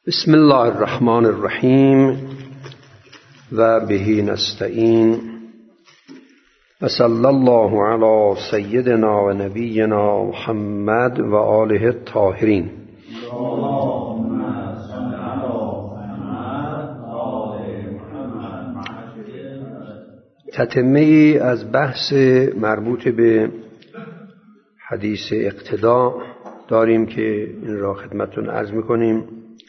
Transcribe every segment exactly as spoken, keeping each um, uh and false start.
بسم الله الرحمن الرحیم و به نستعین و صلی الله علی سیدنا و نبینا محمد و آله الطاهرین. تتمه ای از بحث مربوط به حدیث اقتدا داریم که این را خدمتتون عرض می‌کنیم.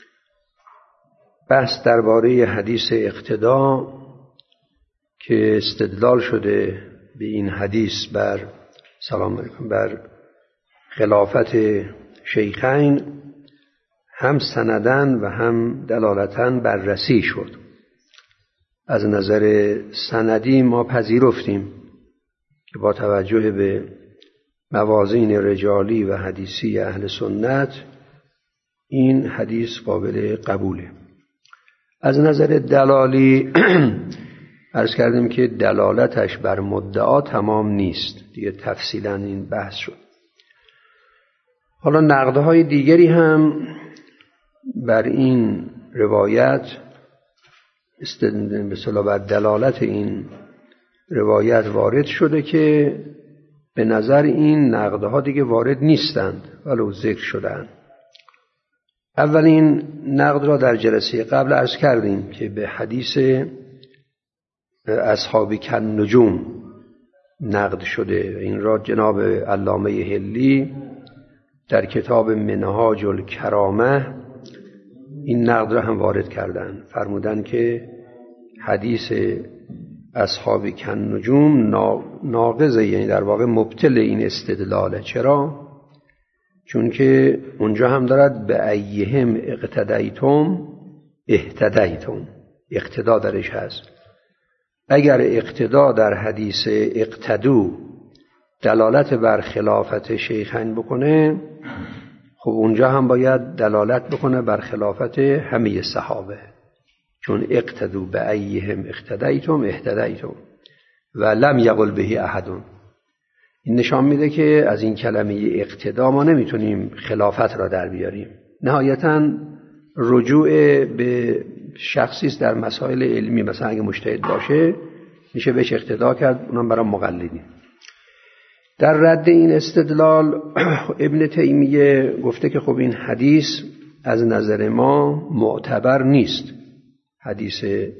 بحث درباره حدیث اقتدا که استدلال شده به این حدیث بر سلام علیکم بر خلافت شیخین هم سندن و هم دلالتاً بررسی شد. از نظر سندی ما پذیرفتیم که با توجه به موازین رجالی و حدیثی اهل سنت این حدیث قابل قبوله. از نظر دلالی عرض کردیم که دلالتش بر مدعا تمام نیست، دیگه تفصیلا این بحث شد. حالا نقدهای دیگری هم بر این روایت به اصطلاح بر دلالت این روایت وارد شده که به نظر این نقدها دیگه وارد نیستند ولو ذکر شدند. اولین نقد را در جلسه قبل عرض کردیم که به حدیث اصحاب کالنجوم نقد شده. این را جناب علامه حلی در کتاب منهاج الکرامه این نقد را هم وارد کردند. فرمودند که حدیث اصحاب کالنجوم ناقضه، یعنی در واقع مبطل این استدلاله. چرا؟ چون که اونجا هم دارد به ایهم اقتدیتم اهتدیتم، اقتدا درش هست. اگر اقتدا در حدیث اقتدو دلالت بر خلافت شیخین بکنه، خب اونجا هم باید دلالت بکنه بر خلافت همه صحابه، چون اقتدو به ایهم اقتدیتم اهتدیتم و لم یقل به احدون. این نشان میده که از این کلمه اقتدا ما نمیتونیم خلافت را در بیاریم. نهایتاً رجوع به شخصی است در مسائل علمی، مثلا اگه مجتهد باشه میشه بهش اقتدا کرد، اونم برای مقلدین. در رد این استدلال ابن تیمیه گفته که خب این حدیث از نظر ما معتبر نیست، حدیث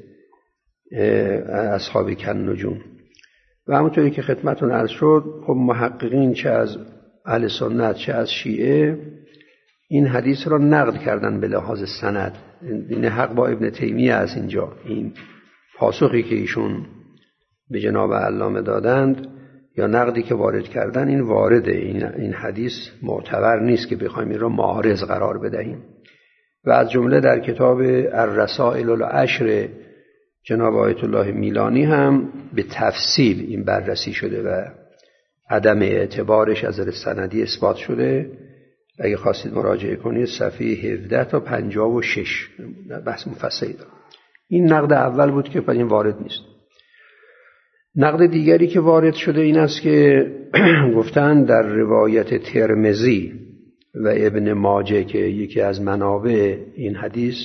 اصحاب کالنجوم. و همونطوری که خدمتتون عرض شد، خب محققین چه از اهل سنت چه از شیعه این حدیث را نقد کردن به لحاظ سند. این حق با ابن تیمیه از اینجا. این پاسخی که ایشون به جناب علامه دادند یا نقدی که وارد کردن این وارده، این, این حدیث معتبر نیست که بخوایم این را معارض قرار بدهیم. و از جمله در کتاب الرسائل العشر جناب آیت الله میلانی هم به تفصیل این بررسی شده و عدم اعتبارش از نظر سندی اثبات شده. اگه خواستید مراجعه کنید صفحه هفده تا پنجاه و شش بحث مفصلی داره. این نقد اول بود که این وارد نیست. نقد دیگری که وارد شده این است که گفتن در روایت ترمذی و ابن ماجه که یکی از منابع این حدیث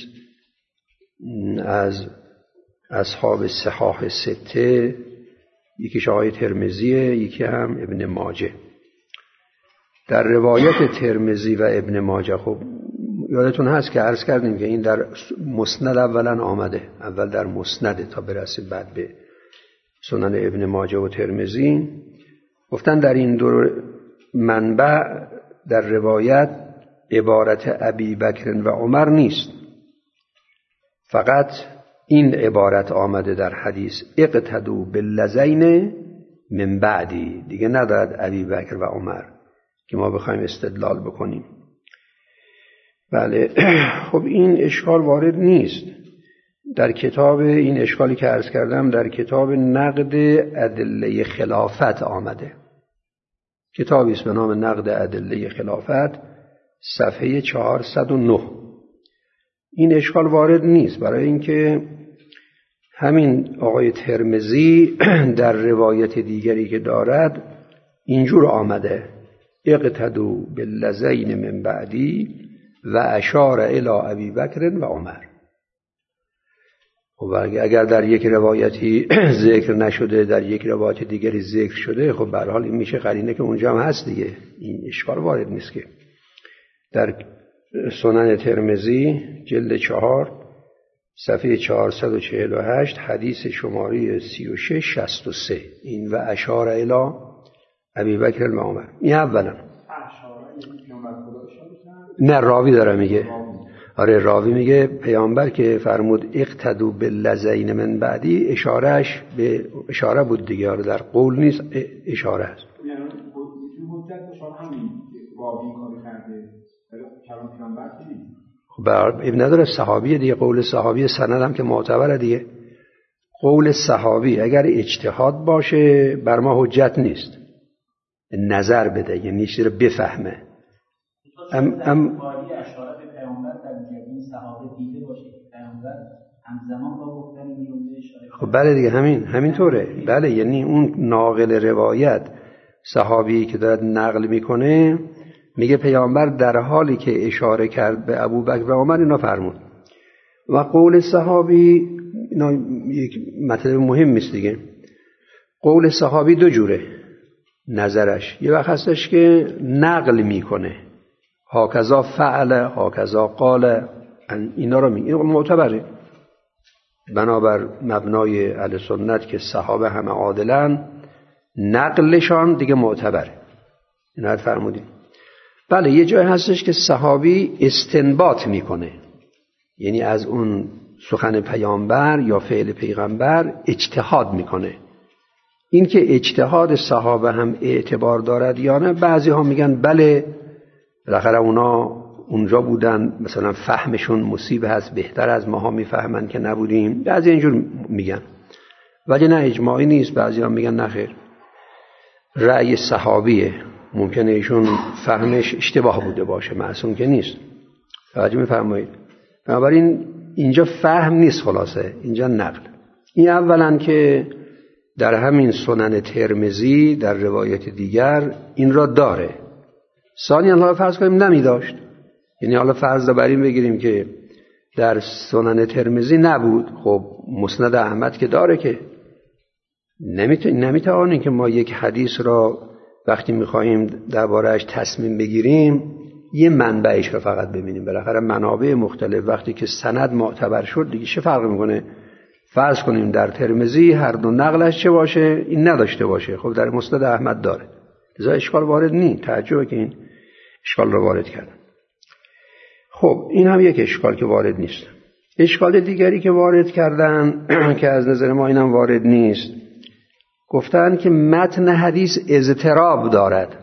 از اصحاب صحاح سته، یکیش آقای ترمذیه، یکی هم ابن ماجه. در روایت ترمذی و ابن ماجه خب یادتون هست که عرض کردیم که این در مسند اولا آمده، اول در مسند تا برسه بعد به سنن ابن ماجه و ترمذی. گفتن در این دو منبع در روایت عبارت ابی بکر و عمر نیست، فقط این عبارت آمده در حدیث اقتدوا باللذین من بعدی، دیگه ندارد ابی بکر و عمر که ما بخوایم استدلال بکنیم. بله خب این اشکال وارد نیست. در کتاب این اشکالی که عرض کردم در کتاب نقد ادله خلافت آمده، کتابی است به نام نقد ادله خلافت، صفحه چهارصد و نه. این اشکال وارد نیست، برای اینکه همین آقای ترمذی در روایت دیگری که دارد اینجور آمده اقتدوا باللذین من بعدی و اشار الی ابی بکر و عمر. خب اگر در یک روایتی ذکر نشده در یک روایت دیگری ذکر شده، خب به هر حال این میشه قرینه که اونجا هم هست دیگه، این اشکال وارد نیست که. در سنن ترمذی جلد چهار صفحه چهارصد و چهل و هشت حدیث شماره سی و شش شصت و سه، این و اشار الی ابی بکر و عمر. این اولا. نه راوی داره میگه، آره راوی میگه پیامبر که فرمود اقتدوا بالذین من بعدی، اشارهش به اشاره بود دیگه، آره در قول نیست، اشاره است. یعنی حجت شما همین راوی کار کرده کلام پیامبر نیست. خب ابن نداره صحابی دیگه، قول صحابی سند هم که معتبره دیگه. قول صحابی اگر اجتهاد باشه بر ما حجت نیست، نظر بده یعنی چیزی رو بفهمه. ام ام اشاره به پیامبر در جدی صحابه دیده باشه پیامبر همزمان با گفتن این اشاره. خب بله دیگه همین همینطوره. بله یعنی اون ناقل روایت صحابی که داره نقل میکنه میگه پیامبر در حالی که اشاره کرد به ابوبکر و عمر اینا فرمود. و قول صحابی اینا یک مطلب مهم است دیگه. قول صحابی دو جوره نظرش، یه وقت هستش که نقل میکنه هاکذا فعل هاکذا قال، اینا رو میگه، این معتبره بنابر مبنای اهل سنت که صحابه همه عادلن، نقلشان دیگه معتبره. اینا رو فرمودیم. بله یه جای هستش که صحابی استنباط میکنه، یعنی از اون سخن پیامبر یا فعل پیغمبر اجتهاد میکنه. این که اجتهاد صحابه هم اعتبار دارد یا نه، بعضی ها میگن بله بالاخره اونا اونجا بودن، مثلا فهمشون مصیبه هست، بهتر از ماها میفهمن که نبودیم، بعضی اینجور میگن. ولی نه اجماعی نیست، بعضی ها میگن نه خیر، رأی صحابیه، ممکنه ایشون فهمش اشتباه بوده باشه، معصوم که نیست. توجه میفرمایید؟ بنابراین اینجا فهم نیست، خلاصه اینجا نقل. این اولا که در همین سنن ترمذی در روایت دیگر این را داره. ثانیاً حالا فرض کنیم نمی داشت، یعنی حالا فرض بر این بگیریم که در سنن ترمذی نبود، خب مسند احمد که داره، که نمیتوانیم که ما یک حدیث را وقتی میخواییم درباره‌اش تصمیم بگیریم یه منبعش رو فقط ببینیم. بالاخره منابع مختلف وقتی که سند معتبر شد دیگه چه فرق میکنه؟ فرض کنیم در ترمذی هر دو نقلش چه باشه، این نداشته باشه، خب در مسند احمد داره، لذا اشکال وارد نیست. تعجبه که این اشکال رو وارد کردن. خب این هم یک اشکال که وارد نیست. اشکال دیگری که وارد کردن که از نظر ما اینم وارد نیست، گفتن که متن حدیث اضطراب دارد.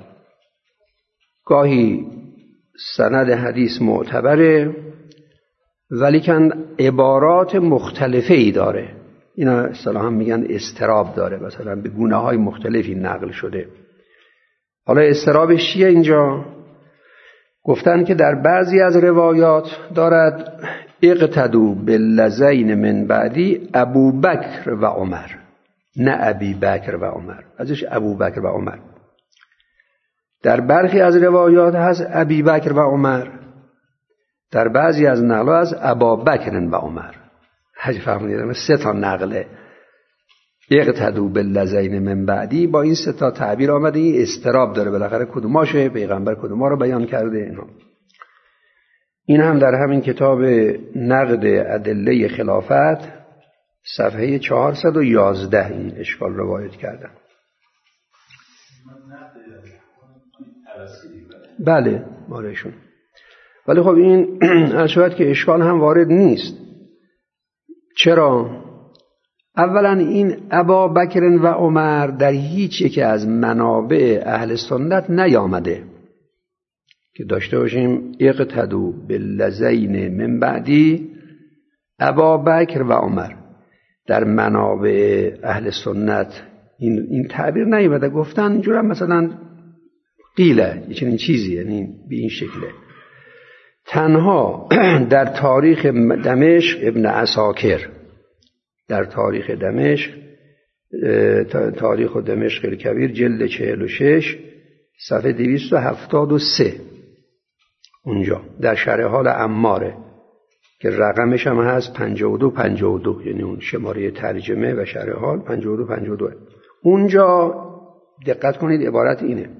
گاهی سند حدیث معتبره ولیکن عبارات مختلفه ای داره، اینا اصطلاحاً میگن اضطراب داره، مثلا به گونه های مختلفی نقل شده. حالا اضطرابش چیه اینجا؟ گفتن که در بعضی از روایات دارد اقتدوا بالذین من بعدی ابوبکر و عمر، نه ابی بکر و عمر، ازش ابوبکر و عمر. در برخی از روایات هست ابی بکر و عمر، در بعضی از نقل از ابابکر و عمر. حاجی فهمیدم سه تا نقله اقتدوا بالذین من بعدی، با این سه تا تعبیر آمده. این اضطراب داره، بالاخره کدوماشه پیغمبر کدوما رو بیان کرده. اینا این هم در همین کتاب نقد ادله خلافت صفحه چهارصد و یازده این اشکال رو وارد کردن. بله مالشون. ولی خب این اشواد که اشکال هم وارد نیست. چرا؟ اولا این ابابکر و عمر در هیچ یک از منابع اهل سنت نیامده که داشته باشیم اقتدوا بالذین من بعدی ابابکر و عمر. در منابع اهل سنت این این تعبیر نیامده. گفتن اینجوری مثلا قیله یه چنین چیزی، یعنی به این شکله. تنها در تاریخ دمشق ابن عساکر، در تاریخ دمشق تاریخ دمشق الکبیر جلد چهل و شش صفحه دویست و هفتاد و سه اونجا در شرح حال عماره که رقمش هم هست پنجاه و دو پنجاه و دو، یعنی اون شماره ترجمه و شرح حال پنجاه و دو پنجاه و دو. اونجا دقت کنید عبارت اینه: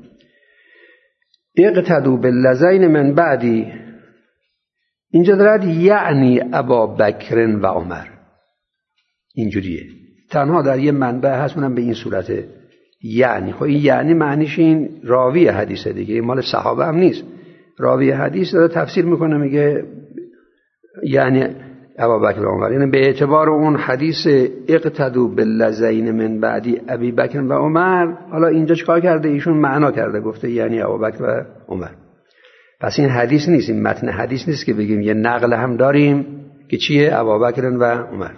اقتدوا بالذین من بعدی. اینجا دارد یعنی ابابکر و عمر، اینجوریه. تنها در یه منبع هست اونم به این صورته، یعنی. خب این یعنی معنیش این راوی حدیثه دیگه، این مال صحابه هم نیست. راوی حدیث داره تفسیر میکنه میگه یعنی ابابکر و عمر، یعنی به اعتبار اون حدیث اقتدوا بالذین من بعدی ابی بکر و عمر. حالا اینجا چیکار کرده ایشون؟ معنا کرده، گفته یعنی ابابکر و عمر. پس این حدیث نیست، این متن حدیث نیست که بگیم یه نقل هم داریم که چیه؟ ابابکر و عمر.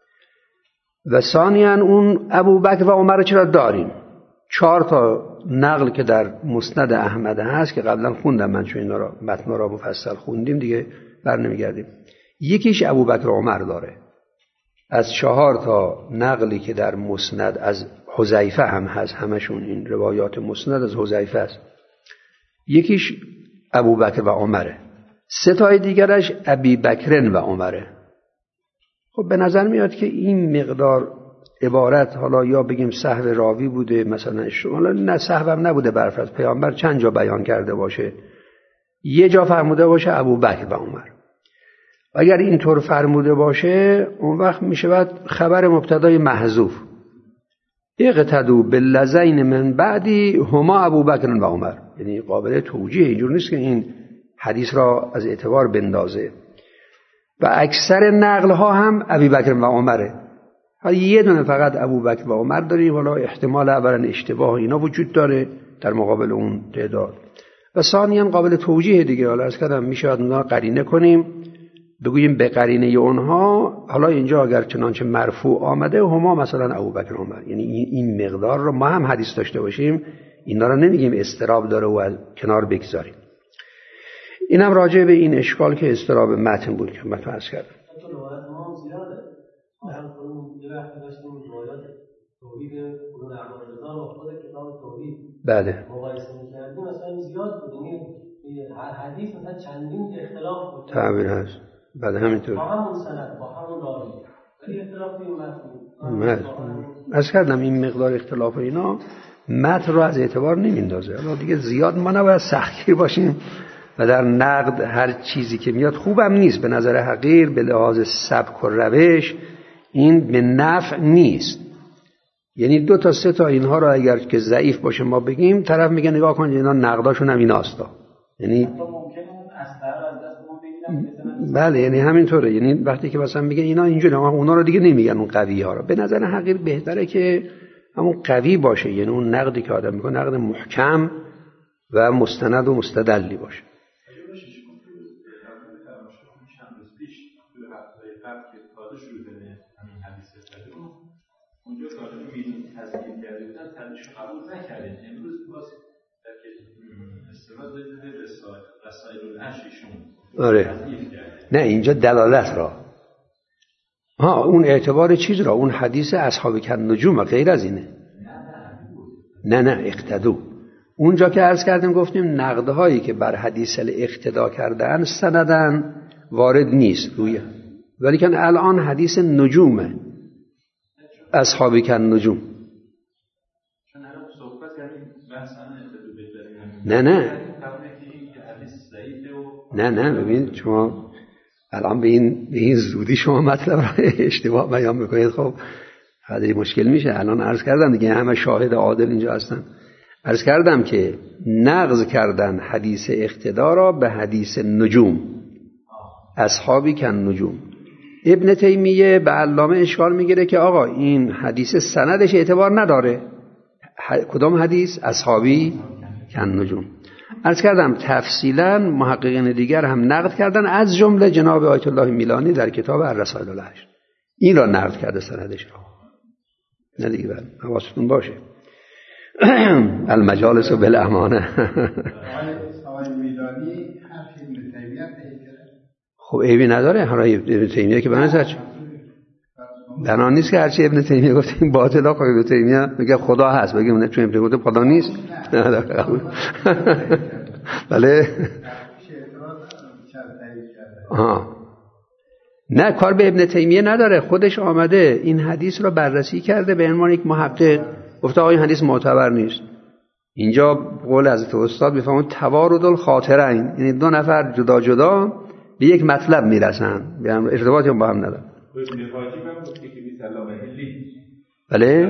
و ثانیاً اون ابوبکر و عمر چرا داریم؟ چهار تا نقل که در مسند احمد هست که قبلا خوندم من، چون اینا را متن را مفصل خوندیم دیگه بر نمیگردیم. یکیش ابوبکر و عمر داره از چهار تا نقلی که در مسند از حذیفه هم هست، همشون این روایات مسند از حذیفه است. یکیش ابوبکر و عمره، سه تای دیگرش ابی بکرن و عمره. خب به نظر میاد که این مقدار عبارت، حالا یا بگیم سهو راوی بوده مثلا، حالا نه سهو هم نبوده، برفرض پیامبر چند جا بیان کرده باشه، یه جا فرموده باشه ابوبکر و عمر. اگر اینطور فرموده باشه اون وقت میشه بعد خبر مبتدای محذوف اقتدوا بالذین من بعدی هما ابوبکر و عمر، یعنی قابل توجیه. اینجور نیست که این حدیث را از اعتبار بندازه. و اکثر نقل ها هم ابی بکر و عمره. حالا یه دونه فقط ابوبکر و عمر داریم، حالا احتمال اولا اشتباه اینا وجود داره در مقابل اون تعداد، و ثانیاً قابل توجیه دیگه. حالا از کدام میشه اونا قرینه کنیم، بگوییم به قرینه اونها. حالا اینجا اگر چنانچه مرفوع آمده هما مثلا ابوبکر و عمر، یعنی این مقدار رو ما هم حدیث داشته باشیم، اینا رو نمیگیم استراب داره و کنار بگذاریم. اینم راجع به این اشکال که استراب متن بود که من فرض کردم. بله. مقایسه می‌کردیم مثلا زیاد بود، یعنی هر حدیث مثلا چندین اختلاف بود. تعبیر هست. بله همینطور. با همون سند، با همون راوی. ولی اختلاف این متن. از کردم این مقدار اختلاف اینا متن رو از اعتبار نمیندازه. حالا دیگه زیاد ما نباید سختگیر باشیم و در نقد هر چیزی که میاد خوبم نیست، به نظر حقیر به لحاظ سبک و روش این به نفع نیست. یعنی دو تا سه تا اینها رو اگر که ضعیف باشه ما بگیم، طرف میگه نگاه کن اینا نقداشون هم ایناستا، یعنی بله، یعنی همینطوره. یعنی وقتی که مثلا میگه اینا اینجوری، اما اونا رو دیگه نمیگن اون قوی ها رو. به نظر حقیر بهتره که همون قوی باشه، یعنی اون نقدی که آدم میکنه نقد محکم و مستند و مستدلی باشه. اونجا کارو میدون تذکیر کرده بودن، تنشو قبول نکردن. امروز باز در که استفاده داده رسائل الاشیشون. آره. نه اینجا دلالت را. ها اون اعتبار چیز را، اون حدیث اصحاب النجوم غیر از اینه. نه نه اقتدو. اونجا که عرض کردیم گفتیم نقدهایی که بر حدیث الاقتدا کردن سندن وارد نیست روی، ولی که الان حدیث نجومه، اصحاب النجوم. نه نه نه نه ببین شما الان به این به این زودی شما مطلب را اشتباه بیان میکنید، خب خیلی مشکل میشه. الان عرض کردم دیگه همه شاهد عادل اینجا هستن. عرض کردم که نقض کردن حدیث اقتدا را به حدیث نجوم، اصحابی کن نجوم. ابن تیمیه به علامه اشکال میگیره که آقا این حدیث سندش اعتبار نداره. کدام حدیث؟ اصحابی کن نجوم. عرض کردم تفصیلا محققین دیگر هم نقد کردن، از جمله جناب آیت الله میلانی در کتاب الرسائل الهشت این را نقد کرده سندش را. نه دیگه بله حواستون باشه. المجالس بالامانه. خب عیبی نداره، حالا ابن تیمیه که بنظر بنا نیست که هرچی ابن تیمیه گفته این باطل. آقا ابن تیمیه میگه خدا هست، بگیم نه چون ابن گفته خدا نیست. بله آها نه کار به ابن تیمیه نداره، خودش آمده این حدیث را بررسی کرده به عنوان یک محقق، گفته آقا این حدیث معتبر نیست. اینجا قول حضرت استاد میفهمون توارد الخاطرین، یعنی دو نفر جدا جدا به یک مطلب میرسن، به هم ارتباطی هم با هم ندارن. ابن حاجب هم گفته که بی علامه هلی بله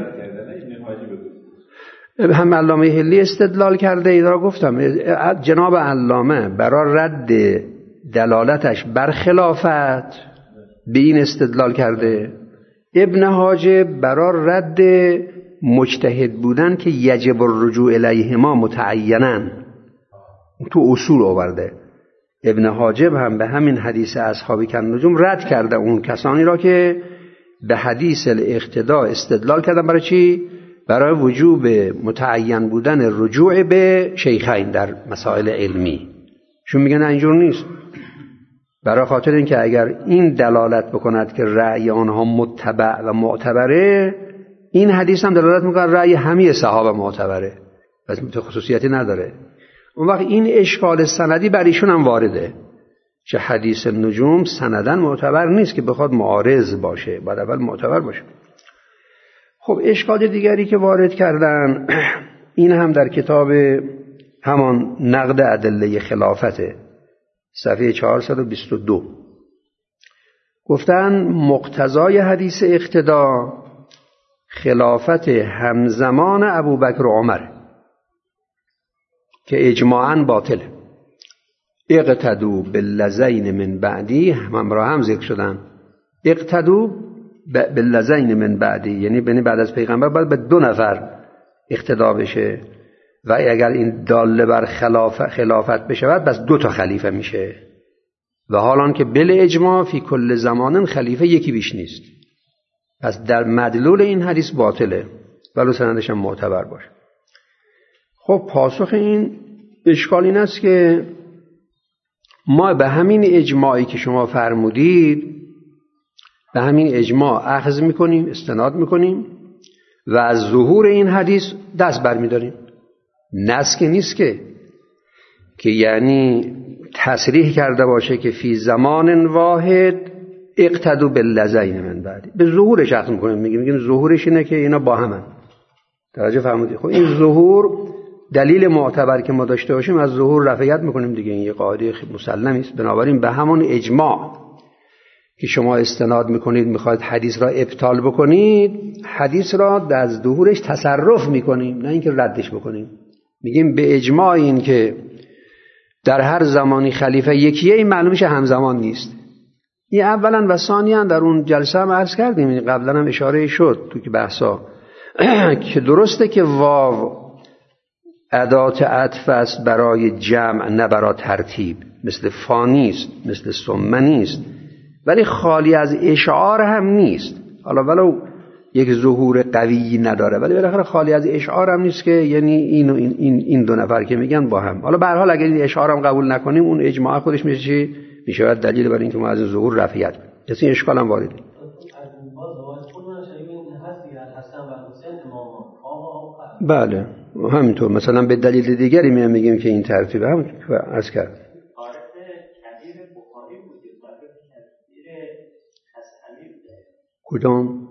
هم علامه هلی استدلال کرده. ای را گفتم جناب علامه برای رد دلالتش بر خلافت به این استدلال کرده، ابن حاجب برای رد مجتهد بودن که یجب الرجوع الیهما متعینا تو اصول آورده. ابن حاجب هم به همین حدیث اصحاب کالنجوم رد کرده اون کسانی را که به حدیث الاقتدا استدلال کردن. برای چی؟ برای وجوب متعین بودن رجوع به شیخین در مسائل علمی. چون میگن اینجور نیست، برای خاطر اینکه اگر این دلالت بکند که رأی آنها متبع و معتبره، این حدیث هم دلالت میکنه رأی همه صحابه معتبره، پس خصوصیتی نداره. اون وقت این اشکال سندی بر ایشون هم وارده که حدیث نجوم سندن معتبر نیست که بخواد معارض باشه، باید اول معتبر باشه. خب اشکال دیگری که وارد کردن این هم در کتاب همان نقد ادله خلافته صفحه چهارصد و بیست و دو گفتن مقتضای حدیث اقتدا خلافت همزمان ابوبکر و عمر که اجماعاً باطل. اقتدو باللذین من بعدی هم را هم ذکر شدن. اقتدو باللذین من بعدی یعنی بنی بعد از پیغمبر باید به دو نفر اقتدا بشه و اگر این داله بر خلافت, خلافت بشود بس دو تا خلیفه میشه و حالان که بل اجماع فی کل زمانن خلیفه یکی بیش نیست. پس در مدلول این حدیث باطله ولو سندش هم معتبر باشه. خب پاسخ این اشکال این است که ما به همین اجماعی که شما فرمودید به همین اجماع اخذ میکنیم، استناد میکنیم و از ظهور این حدیث دست برمیداریم. نس که نیست که که یعنی تصریح کرده باشه که فی زمان واحد اقتدوا باللذین من بعدی، به ظهورش اخذ میکنیم. میگیم میگیم ظهورش اینه که اینا با همن. توجه فرمودید؟ خب این ظهور دلیل معتبر که ما داشته باشیم از ظهور رفعیت میکنیم دیگه، این یه قاعده مسلمی است. بنابراین به همون اجماع که شما استناد میکنید میخواید حدیث را ابطال بکنید، حدیث را از ظهورش تصرف میکنیم نه اینکه ردش بکنیم. میگیم به اجماع این که در هر زمانی خلیفه یکیه، این معلوم میشه همزمان نیست. این اولا و ثانیا در اون جلسه هم عرض کردیم، قبلا هم اشاره شد تو که بحثا که درسته که واو ادات عطف است برای جمع نه برای ترتیب، مثل فانیست مثل ثمنیست، ولی خالی از اشعار هم نیست. حالا ولو یک ظهور قوی نداره ولی بالاخره خالی از اشعار هم نیست که یعنی این و این, این, این دو نفر که میگن با هم. حالا به هر حال اگر این اشعار هم قبول نکنیم اون اجماع خودش میشه چی؟ میشه دلیل برای اینکه ما از ظهور رفعیت کنیم. کسی این اشکال هم وارده. بله همینطور مثلا به دلیل دیگری میام میگیم که این ترتیبه هم عرض کرد. کدام؟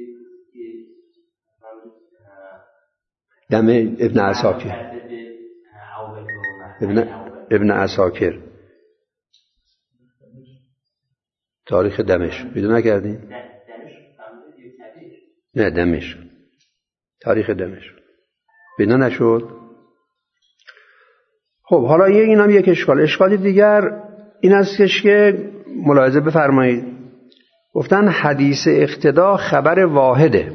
دم ابن عساکر ابن, ابن عساکر تاریخ دمشق پیدا نکردین؟ نه دمشق تاریخ دمشق پیدا نشد. خب حالا یه این هم یک اشکال. اشکال دیگر این است که ملاحظه بفرمایید گفتن حدیث اقتدا خبر واحده،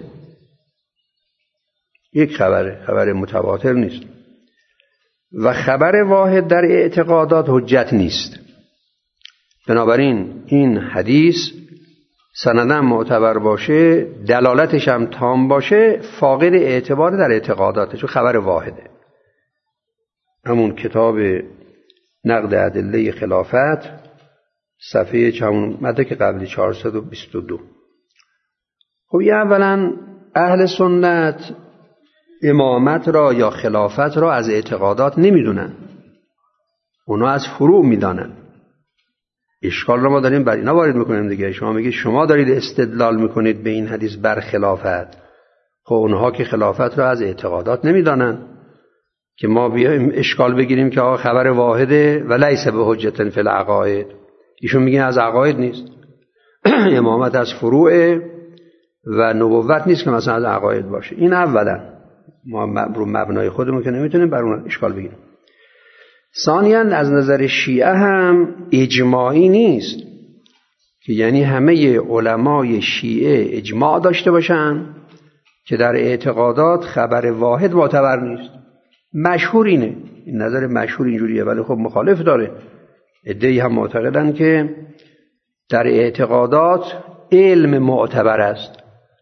یک خبره، خبر متواتر نیست و خبر واحد در اعتقادات حجت نیست. بنابراین این حدیث سندن معتبر باشه دلالتش هم تام باشه فاقد اعتبار در اعتقاداته چون خبر واحده. همون کتاب نقد ادله خلافت صفحه چمون مدرک قبلی چهارصد و بیست و دو. خب یه اولا اهل سنت امامت را یا خلافت را از اعتقادات نمیدونن، اونا از فروع میدانن. اشکال رو ما داریم بر اینا وارد میکنیم دیگه. شما میگید شما دارید استدلال میکنید به این حدیث بر خلافت، خب اونها که خلافت رو از اعتقادات نمیدانن که ما بیایم اشکال بگیریم که آقا خبر واحده و لیس به حجت فی العقاید. ایشون میگن از عقاید نیست، امامت از فروع و نبوت نیست که مثلا از عقاید باشه. این اولا ما رو مبنای خودمون که نمیتونیم بر اون اشکال بگیریم. ثانیاً از نظر شیعه هم اجماعی نیست که یعنی همه علمای شیعه اجماع داشته باشن که در اعتقادات خبر واحد معتبر نیست. مشهور اینه، این نظر مشهور اینجوریه، ولی خب مخالف داره. عده‌ای هم معتقدن که در اعتقادات علم معتبر است،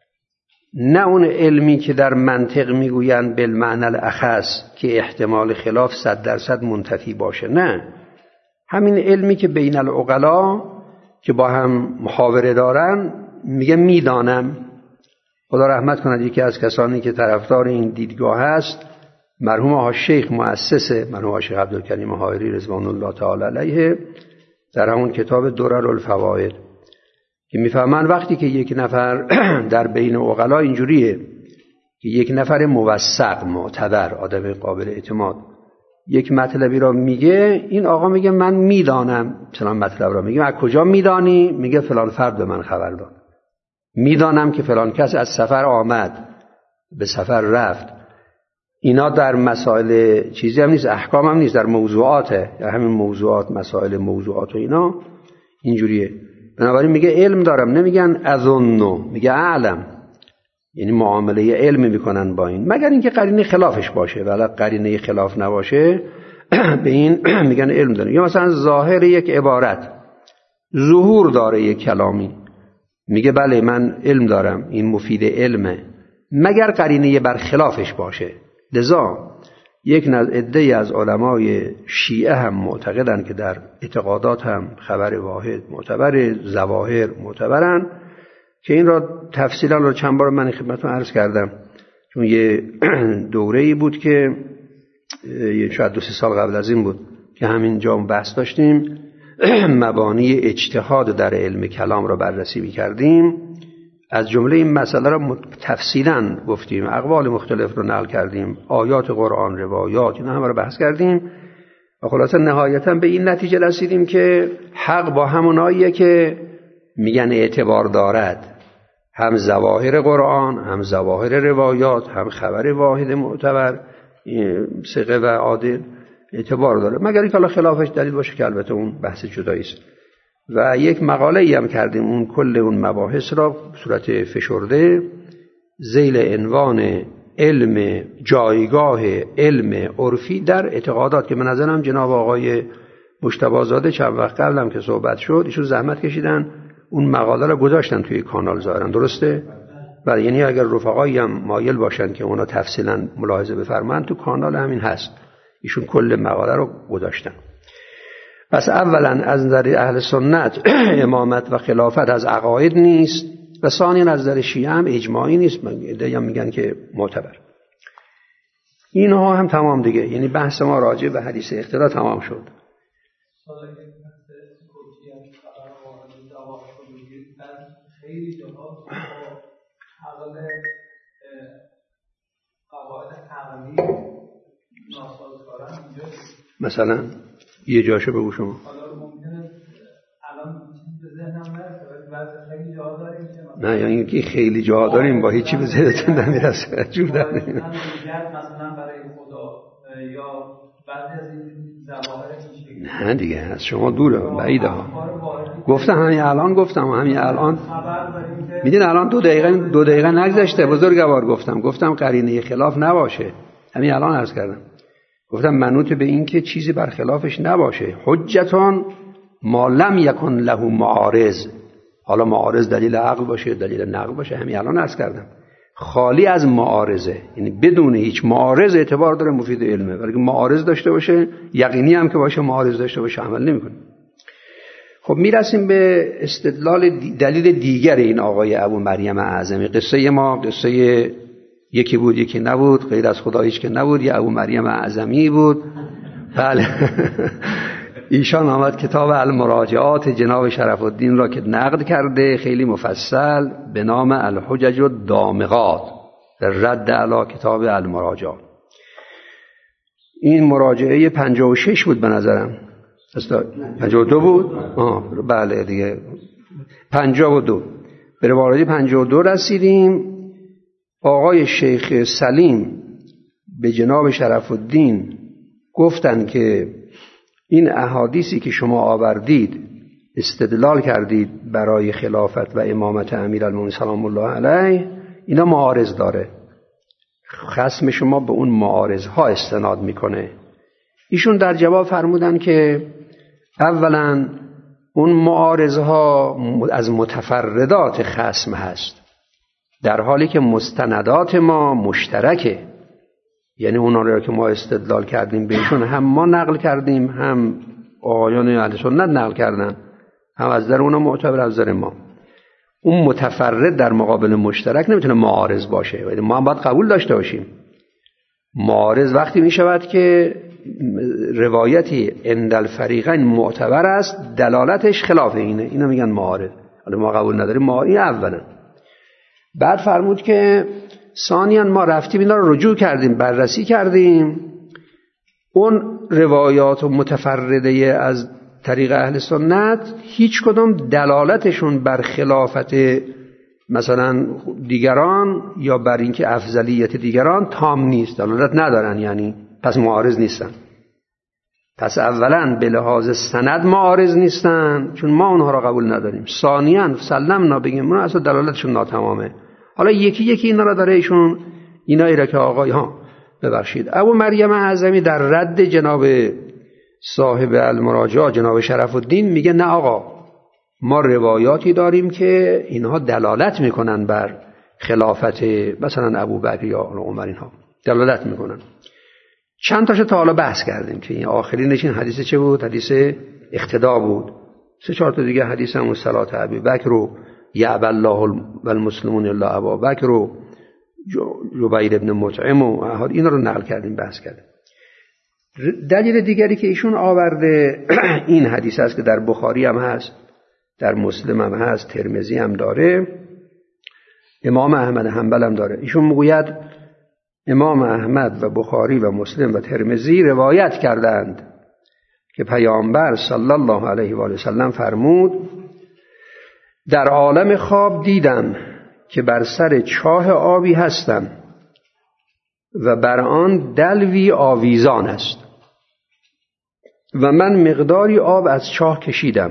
نه اون علمی که در منطق میگوین بالمعنی الاخص که احتمال خلاف صد درصد منتفی باشه، نه، همین علمی که بین العقلا که با هم محاوره دارن میگه میدانم. خدا رحمت کند یکی از کسانی که طرفدار این دیدگاه هست مرحوم آقا شیخ مؤسس مرحوم آقا شیخ عبدالکریم حائری رضوان الله تعالی علیه در همون کتاب درر الفوائد که میفهمن وقتی که یک نفر در بین عقلا اینجوریه که یک نفر موثق معتبر آدم قابل اعتماد یک مطلبی را میگه، این آقا میگه من میدانم مثلا مطلب را، میگه از کجا میدانی؟ میگه فلان فرد به من خبر داد، میدانم که فلان کس از سفر آمد، به سفر رفت. اینا در مسائل چیزی هم نیست، احکام هم نیست، در موضوعاته، یا همین موضوعات مسائل موضوعات و اینا اینجوریه. بنابراین میگه علم دارم، نمیگن اظنو، میگه اعلم، یعنی معامله علم میکنن با این، مگر اینکه قرینه خلافش باشه. ولی قرینه خلاف نباشه به این میگن علم دارم. یا مثلا ظاهر یک عبارت ظهور داره یک کلامی، میگه بله من علم دارم، این مفید علمه، مگر قرینه بر خلافش باشه. لذا یک عده از علمای شیعه هم معتقدن که در اعتقادات هم خبر واحد معتبر، ظواهر معتبرن، که این را تفصیلا رو چند بار من خدمتتون عرض کردم، چون یه دوره‌ای بود که شاید دو سه سال قبل از این بود که همین جا بحث داشتیم، مبانی اجتهاد در علم کلام را بررسی می‌کردیم. از جمله این مسئله را تفصیلا گفتیم، اقوال مختلف رو نقل کردیم، آیات قرآن، روایات، اینا همه رو بحث کردیم و خلاصه نهایتا به این نتیجه رسیدیم که حق با هموناییه که میگن اعتبار دارد، هم ظواهر قرآن، هم ظواهر روایات، هم خبر واحد معتبر ثقه و عادل اعتبار داره، مگر اینکه حالا خلافش دلیل باشه که البته اون بحث جدایی است. و یک مقاله ای هم کردیم، اون کل اون مباحث را صورت فشرده ذیل عنوان علم جایگاه علم عرفی در اعتقادات، که به نظرم جناب آقای مجتبی زاده چند وقت قبل هم که صحبت شد ایشون زحمت کشیدن اون مقاله را گذاشتن توی کانال ظاهرا، درسته؟ بله، یعنی اگر رفقایی هم مایل باشن که اونا تفصیلا ملاحظه بفرمایند تو کانال همین هست، ایشون کل مقاله رو گذاشتن. پس اولا از نظر اهل سنت امامت و خلافت از عقاید نیست و ثانیا از نظر شیعه هم اجماعی نیست، ایده میگن که معتبر. اینها هم تمام دیگه، یعنی بحث ما راجع به حدیث اقتدا تمام شد. خیلی جاها حواله قواعد عقلی ناسازگارن اینجا، مثلا یه جاشو بگو شما. حالا ممکنه الان چیزی به ذهنم نرسه، بعضی خیلی جاها داریم که نه، یعنی که خیلی جاها داریم با هیچی به ذهنتون نمیرسه، جور در نمیاد. مثلا برای خدا یا بعضی از این ظواهر این شکلی نه دیگه از شما دوره، بعیده ها. گفتم همین الان، گفتم همین الان میدین الان دو دقیقه دو دقیقه نگذشته بزرگوار گفتم گفتم قرینه خلاف نباشه، همین الان عرض کردم، گفتم منوط به این که چیزی بر خلافش نباشه، حجتان ما لم یکن له معارض. حالا معارض دلیل عقل باشه، دلیل نقل باشه، همین الان عرض کردم خالی از معارضه، یعنی بدون هیچ معارض اعتبار داره مفید علمه، ولی که معارض داشته باشه یقینی هم که باشه معارض داشته باشه عمل نمی‌کنه. خب میرسیم به استدلال دلیل دیگر این آقای ابو مریم اعظمی. قصه ما قصه یکی بود یکی نبود، غیر از خدا هیچ که نبود، یه ابو مریم اعظمی بود. بله ایشان آمد کتاب المراجعات جناب شرف الدین را که نقد کرده خیلی مفصل به نام الحجج الدامغات رد علی کتاب المراجعات. این مراجعه پنجاه و شش بود به نظرم، پنجاه و دو بود؟ آه بله دیگه پنجاه و دو. به مراجعه پنجاه و دو رسیدیم. آقای شیخ سلیم به جناب شرف الدین گفتن که این احادیثی که شما آوردید استدلال کردید برای خلافت و امامت امیرالمومنین سلام الله علیه، اینا معارض داره، خصم شما به اون معارضها استناد میکنه. ایشون در جواب فرمودن که اولا اون معارضها از متفردات خصم هست، در حالی که مستندات ما مشترکه، یعنی اونا رو که ما استدلال کردیم بهشون هم ما نقل کردیم، هم آقایان اهل سنت نقل کردن، هم از در اونا معتبر از در ما. اون متفرد در مقابل مشترک نمیتونه معارض باشه، ولی ما هم باید قبول داشته باشیم. معارض وقتی میشود که روایتی عند الفریقین معتبر است دلالتش خلاف اینه، اینا میگن معارض. حالا ما قبول نداریم معارض. این اولا. بعد فرمود که ثانیاً ما رفتیم اینا رو رجوع کردیم، بررسی کردیم، اون روایات متفرده از طریق اهل سنت هیچ کدام دلالتشون بر خلافت مثلا دیگران یا بر اینکه افضلیت دیگران تام نیست، دلالت ندارن، یعنی پس معارض نیستن. پس اولا به لحاظ سند معارض نیستن چون ما اونها را قبول نداریم. ثانیاً سلمنا بگیم اونها اصلا دلالتشون ناتمامه. حالا یکی یکی اینا را داره ایشون اینایی را که آقای ها ببخشید ابو مریم اعظمی در رد جناب صاحب المراجع جناب شرف الدین میگه نه آقا، ما روایاتی داریم که اینها دلالت میکنن بر خلافت مثلا ابوبکر یا عمر، اینها دلالت میکنن. چند تاشو تا حالا بحث کردیم که این آخرینش این حدیث چه بود؟ حدیث اقتدا بود. سه چهار تا دیگه حدیث هم صلات ابوبکر و یعب الله والمسلمون الا ابوبکر و جبیر ابن مطعم و اینا رو نقل کردیم، بحث کردیم. دلیل دیگری که ایشون آورده این حدیث است که در بخاری هم هست، در مسلم هم هست، ترمذی هم داره، امام احمد حنبل هم داره. ایشون میگوید امام احمد و بخاری و مسلم و ترمذی روایت کردند که پیامبر صلی الله علیه و آله و سلم فرمود در عالم خواب دیدم که بر سر چاه آبی هستم و بر آن دلوی آویزان است و من مقداری آب از چاه کشیدم.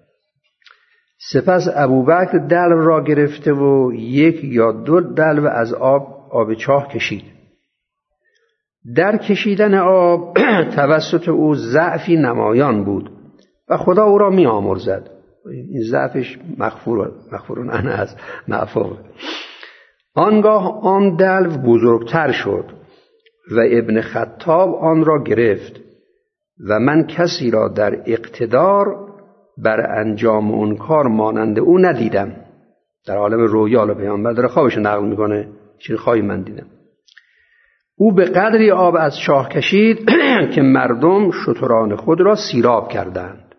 سپس ابوبکر دلو را گرفته و یک یا دو دلو از آب آب چاه کشید. در کشیدن آب توسط او ضعفی نمایان بود و خدا او را می آمرزد. این ضعفش مغفور مغفورون انا از معفو. آنگاه آن دلو بزرگتر شد و ابن خطاب آن را گرفت و من کسی را در اقتدار بر انجام اون کار مانند او ندیدم. در عالم رویا پیامبر داره خوابش نقل میکنه، چیزی خواهی من دیدم. او به قدری آب از چاه کشید که مردم شتران خود را سیراب کردند.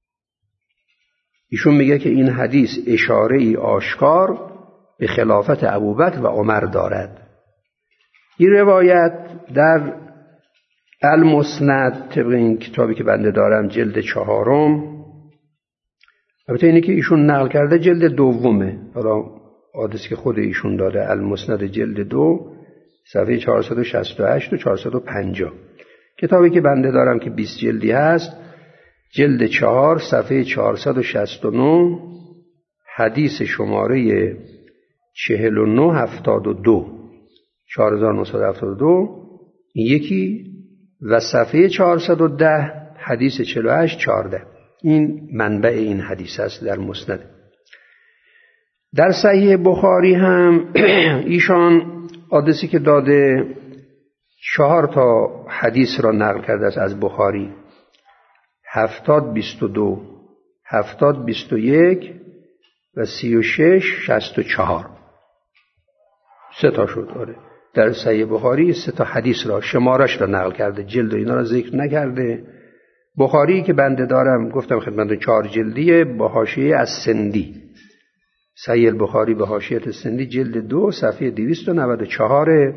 ایشون میگه که این حدیث اشاره ای آشکار به خلافت ابوبکر و عمر دارد. این روایت در المسند طبق این کتابی که بنده دارم جلد چهارم، البته اینی که ایشون نقل کرده جلد دومه، حالا حدیثی که خود ایشون داده المسند جلد دو صفحه چهارصد و شصت و هشت و چهارصد و پنجاه. کتابی که بنده دارم که بیست جلدی هست جلد چهار صفحه چهارصد و شصت و نه حدیث شماره چهل و نه هفتاد و دو چهار هزار و نهصد و هفتاد و دو یکی و صفحه چهارصد و ده حدیث چهل و هشت چهارده. این منبع این حدیث است در مسند. در صحیح بخاری هم ایشان حدیثی که داده چهار تا حدیث را نقل کرده است از بخاری، هفتاد بیست و دو، هفتاد بیست و یک و سی و شش شست و چهار. سه تا شد. آره در صحیح بخاری سه تا حدیث را شمارش را نقل کرده، جلد و اینا را ذکر نکرده، بخاری که بنده دارم گفتم خدمت چهار جلدیه با حاشیه از سندی. صحیح البخاری به حاشیه سندی جلد دو صفحه دویست و نود و چهار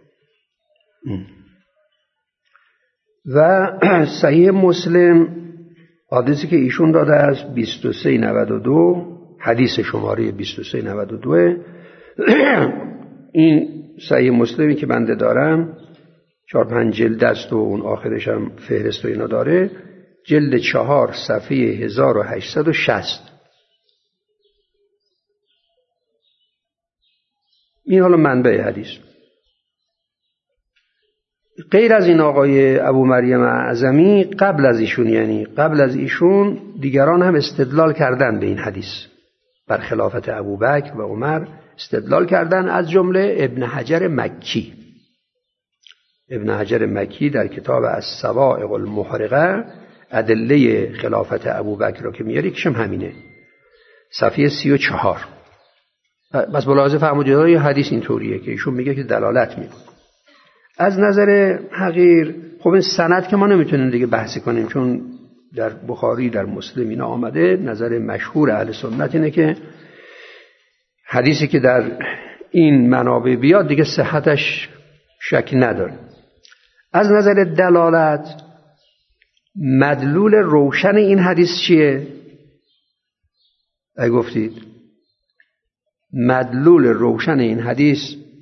و صحیح مسلم حدیثی که ایشون داده از بیست و سه نود و دو، حدیث شماره بیست و سه نود و دو. این صحیح مسلمی که بنده دارم چهار پنج جلد است و اون آخرش هم فهرست و اینا داره، جلد چهار صفحه هزار و هشتصد و شصت. این حالا منبع حدیث. غیر از این آقای ابو مریم اعظمی قبل از ایشون، یعنی قبل از ایشون دیگران هم استدلال کردن به این حدیث، بر خلافت ابوبکر و عمر استدلال کردن، از جمله ابن حجر مکی. ابن حجر مکی در کتاب الصواعق المحرقه ادله خلافت ابوبکر را که میاره کشم همینه، صفحه سی و چهار. بس ملاحظه فرمودید یه حدیث اینطوریه که ایشون میگه که دلالت میکنه. از نظر حقیر خب این سند که ما نمیتونیم دیگه بحثی کنیم، چون در بخاری در مسلم اینا آمده. نظر مشهور اهل سنت اینه که حدیثی که در این منابع بیاد دیگه صحتش شک نداره. از نظر دلالت مدلول روشن این حدیث چیه؟ ای گفتید مدلول روشن این حدیث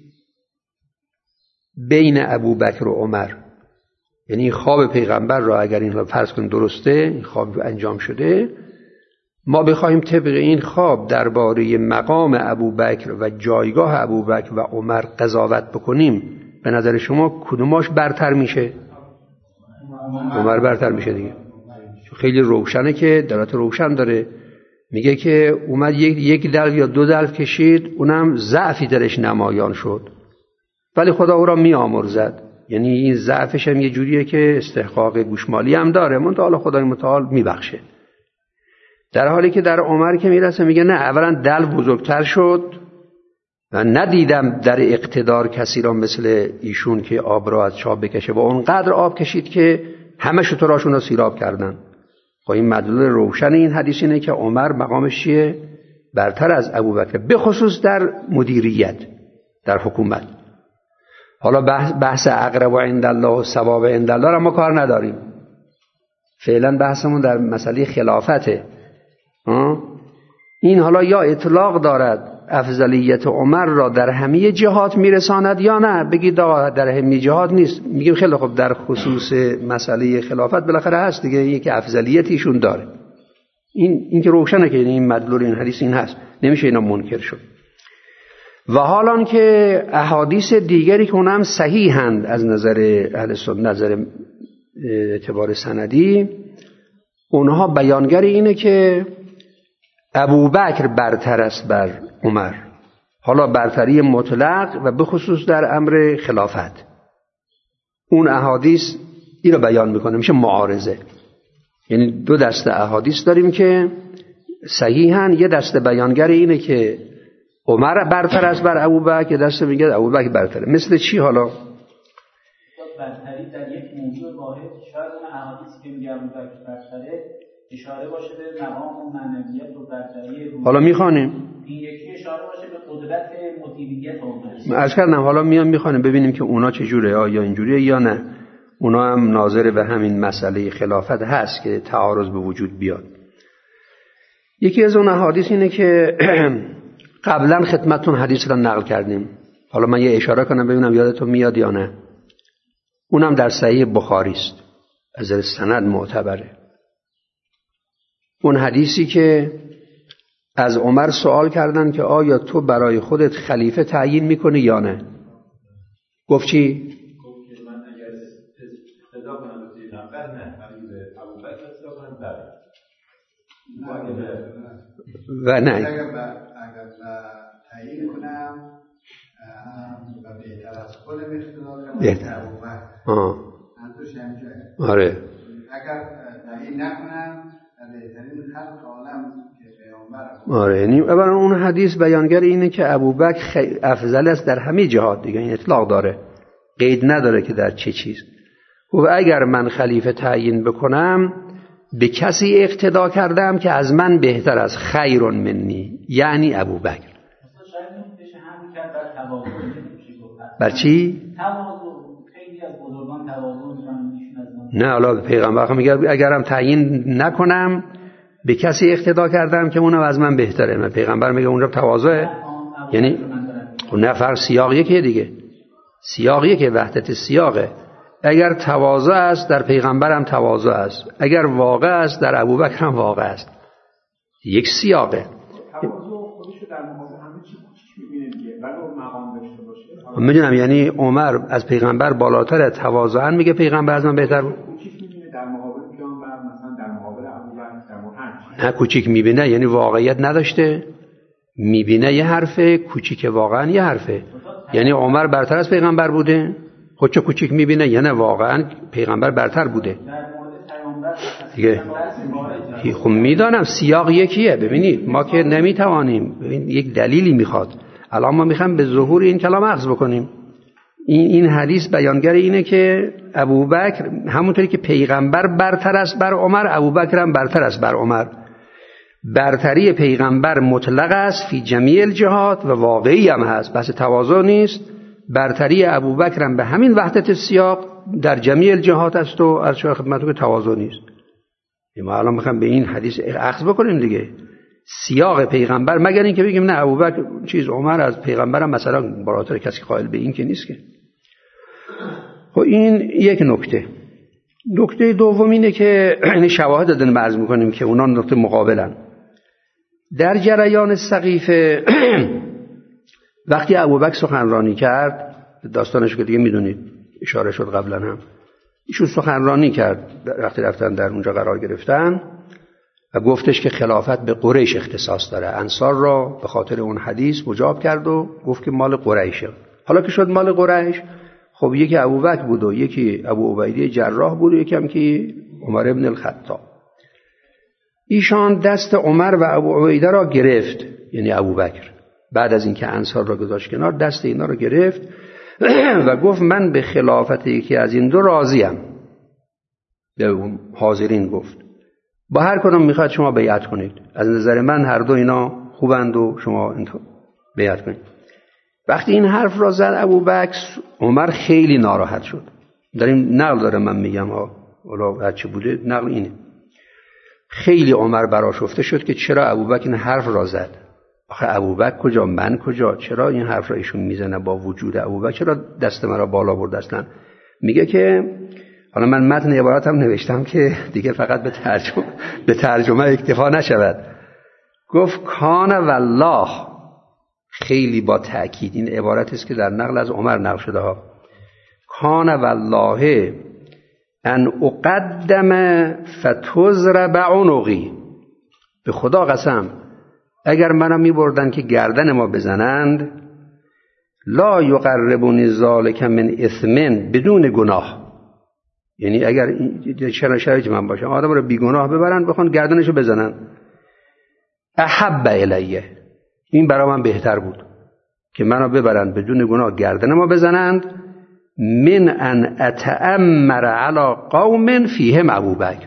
بین ابوبکر و عمر، یعنی خواب پیغمبر را اگر این را فرض کنیم درسته، این خواب انجام شده، ما بخوایم طبق این خواب درباره مقام ابوبکر و جایگاه ابوبکر و عمر قضاوت بکنیم، به نظر شما کدوماش برتر میشه؟ عمر برتر میشه دیگه. خیلی روشنه که دلالت روشن داره. میگه که اومد یک یک دلو یا دو دلو کشید، اونم ضعفی درش نمایان شد، ولی خدا او را میآمرزد. یعنی این ضعفش هم یه جوریه که استحقاق گوشمالی هم داره، منتها حالا خدای متعال میبخشه. در حالی که در عمر که میرسه میگه نه، اولا دلو بزرگتر شد و ندیدم در اقتدار کسی را مثل ایشون که آب را از چاه بکشه، با اونقدر آب کشید که همه شتراشون را سیراب کردن. خب این مدلول روشن این حدیث اینه که عمر مقامش چیه؟ برتر از ابوبکر، به خصوص در مدیریت، در حکومت. حالا بحث, بحث اقرب عند الله و ثواب عند الله را ما کار نداریم. فعلا بحثمون در مسئله خلافته. این حالا یا اطلاق دارد افضلیت عمر را در همه جهات میرساند یا نه بگید آقا در همه جهات نیست. میگیم خیلی خوب در خصوص مسئله خلافت بالاخره هست دیگه، یکی افضلیتیشون داره. این این که روشنه که این مدلول این حدیث این هست، نمیشه اینا منکر شد. و حالان که احادیث دیگری که اونم صحیحند از نظر اهل سنت، نظر اعتبار سندی، اونها بیانگر اینه که ابوبکر برتر است بر عمر، حالا برتری مطلق و به خصوص در امر خلافت. اون احادیث این رو بیان میکنه، میشه معارضه. یعنی دو دسته احادیث داریم که صحیحن، یه دسته بیانگر اینه که عمر برتر است بر ابوبکر، یه دسته میگه ابوبکر برتره. مثل چی حالا؟ برتری در یک موضوع واحد، شاید اون احادیثی که میگه ابوبکر برتره اشاره باشه به مقام و معنویت و برتری روح. حالا میخوانیم این یکی اشاره باشه به قدرت مدیریت عمر. عرض کردم حالا میام میخوانیم ببینیم که اونا چجوره، آیا اینجوریه یا نه. اونا هم ناظر به همین مسئله خلافت هست که تعارض به وجود بیاد. یکی از اون احادیث اینه که قبلا خدمتتون حدیث را نقل کردیم، حالا من یه اشاره کنم ببینم یادتون میاد یا نه. اونم در صحیح بخاری است، از نظر سند معتبره. اون حدیثی که از عمر سوال کردن که آیا تو برای خودت خلیفه تعیین میکنی یا نه؟ گفت چی؟ گفت که من اگر اقتدا کنم به پیغمبر نه، ولی به ابوبکر اقتدا کنم بله. و نه اگر تعیین کنم و بهتر از خودم اقتدا کنم بهتر. آه آره. اگر تعیین نکنم بهترین خلق عالم که پیامبر. آره، یعنی اولا اون حدیث بیانگر اینه که ابوبکر افضل است در همه جهات دیگه، این اطلاق داره، قید نداره که در چه چیز. و اگر من خلیفه تعیین بکنم به کسی اقتدا کردم که از من بهتر است، خیر منی، یعنی ابوبکر. بر چی؟ خیلی از بزرگان تواضع میکنن. نه حالا پیغمبر میگه اگرم تعیین نکنم به کسی اقتدا کردم که اونم از من بهتره. من پیغمبر میگه اونجا تواضع، یعنی نه فرق سیاق یکیه دیگه، سیاق یکیه، وحدت سیاقه. اگر تواضع است در پیغمبر هم تواضع است، اگر واقع است در ابوبکر هم واقع است، یک سیاقه. تواضع خودشو در مقابل همه چی کوچیک میبینه دیگه، ولو مقام داشته باشه. میدونم یعنی عمر از پیغمبر بالاتره، تواضعاً میگه پیغمبر از من بهتر بود. کوچیک میبینه در مقابل پیامبر، مثلا در مقابل ابوبکر، در مقابل نه کوچیک میبینه یعنی واقعیت نداشته، میبینه یه حرفه، کوچیک واقعا یه حرفه. یعنی عمر برتر از پیغمبر بوده، خودشو کوچیک میبینه، یعنی واقعا پیغمبر برتر بوده دیگه. خب میدانم سیاق یکیه. ببینید ما که نمیتوانیم، ببین یک دلیلی میخواد. الان ما میخوایم به ظهور این کلام اخذ بکنیم. این این حدیث بیانگر اینه که ابوبکر همونطوری که پیغمبر برتر است بر عمر، ابوبکر هم برتر است بر عمر. برتری پیغمبر مطلق است فی جمیع الجهات و واقعی هم هست، بس تواضع نیست. برتری ابوبکر هم به همین وحدت سیاق در جمیع الجهات است و از شما خدمتتون که تواضع نیست. ما الان میخوایم به این حدیث اخذ بکنیم دیگه. سیاق پیغمبر، مگر این که بگیم نه ابوبکر چیز عمر از پیغمبر هم مثلا بالاتر، کسی قائل به این که نیست که. خب این یک نکته. نکته دوم اینه که این شواهد دادن مرز میکنیم که اونا نقطه مقابلن. در جریان سقیفه وقتی ابوبکر سخنرانی کرد، داستانش که دیگه میدونید اشاره شد قبلا هم، ایشون سخنرانی کرد وقتی رفتن در اونجا قرار گرفتن و گفتش که خلافت به قریش اختصاص داره. انصار را به خاطر اون حدیث مجاب کرد و گفت که مال قریشه. حالا که شد مال قریش، خب یکی ابوبکر بود و یکی ابو عبیده جراح بود و یکی هم که عمر ابن الخطاب. ایشان دست عمر و ابو عبیده را گرفت، یعنی ابوبکر بعد از اینکه انصار را گذاشت کنار دست اینا را گرفت و گفت من به خلافت یکی از این دو راضیم. به اون حاضرین گفت با هر کدوم میخواد شما بیعت کنید، از نظر من هر دو اینا خوبند و شما بیعت کنید. وقتی این حرف را زد ابوبکر، عمر خیلی ناراحت شد. داریم نقل داره من میگم ها، ولی هر چه بوده نقل اینه. خیلی عمر برآشفته شد که چرا ابوبکر این حرف را زد. آخه ابوبکر کجا، من کجا، چرا این حرف را ایشون میزنه با وجود ابوبکر، چرا دست مرا بالا برد اصلا. میگه که حالا من متن عباراتم نوشتم که دیگه فقط به ترجمه به ترجمه اکتفا نشود. گفت کان والله، خیلی با تأکید، این عبارت است که در نقل از عمر نقل شده ها. کان والله ان اقدم فتضرب عنقی، به خدا قسم اگر منو میبردن که گردن ما بزنند، لا یقربونی ذالک من اثمن، بدون گناه. یعنی اگر چرا شرایط من باشم آدم رو بی گناه ببرن بخوان گردنشو بزنن، احب الیه، این برای من بهتر بود که منو ببرن بدون گناه گردن ما بزنند، من ان اتأمر علی قوم فیهم ابوبکر،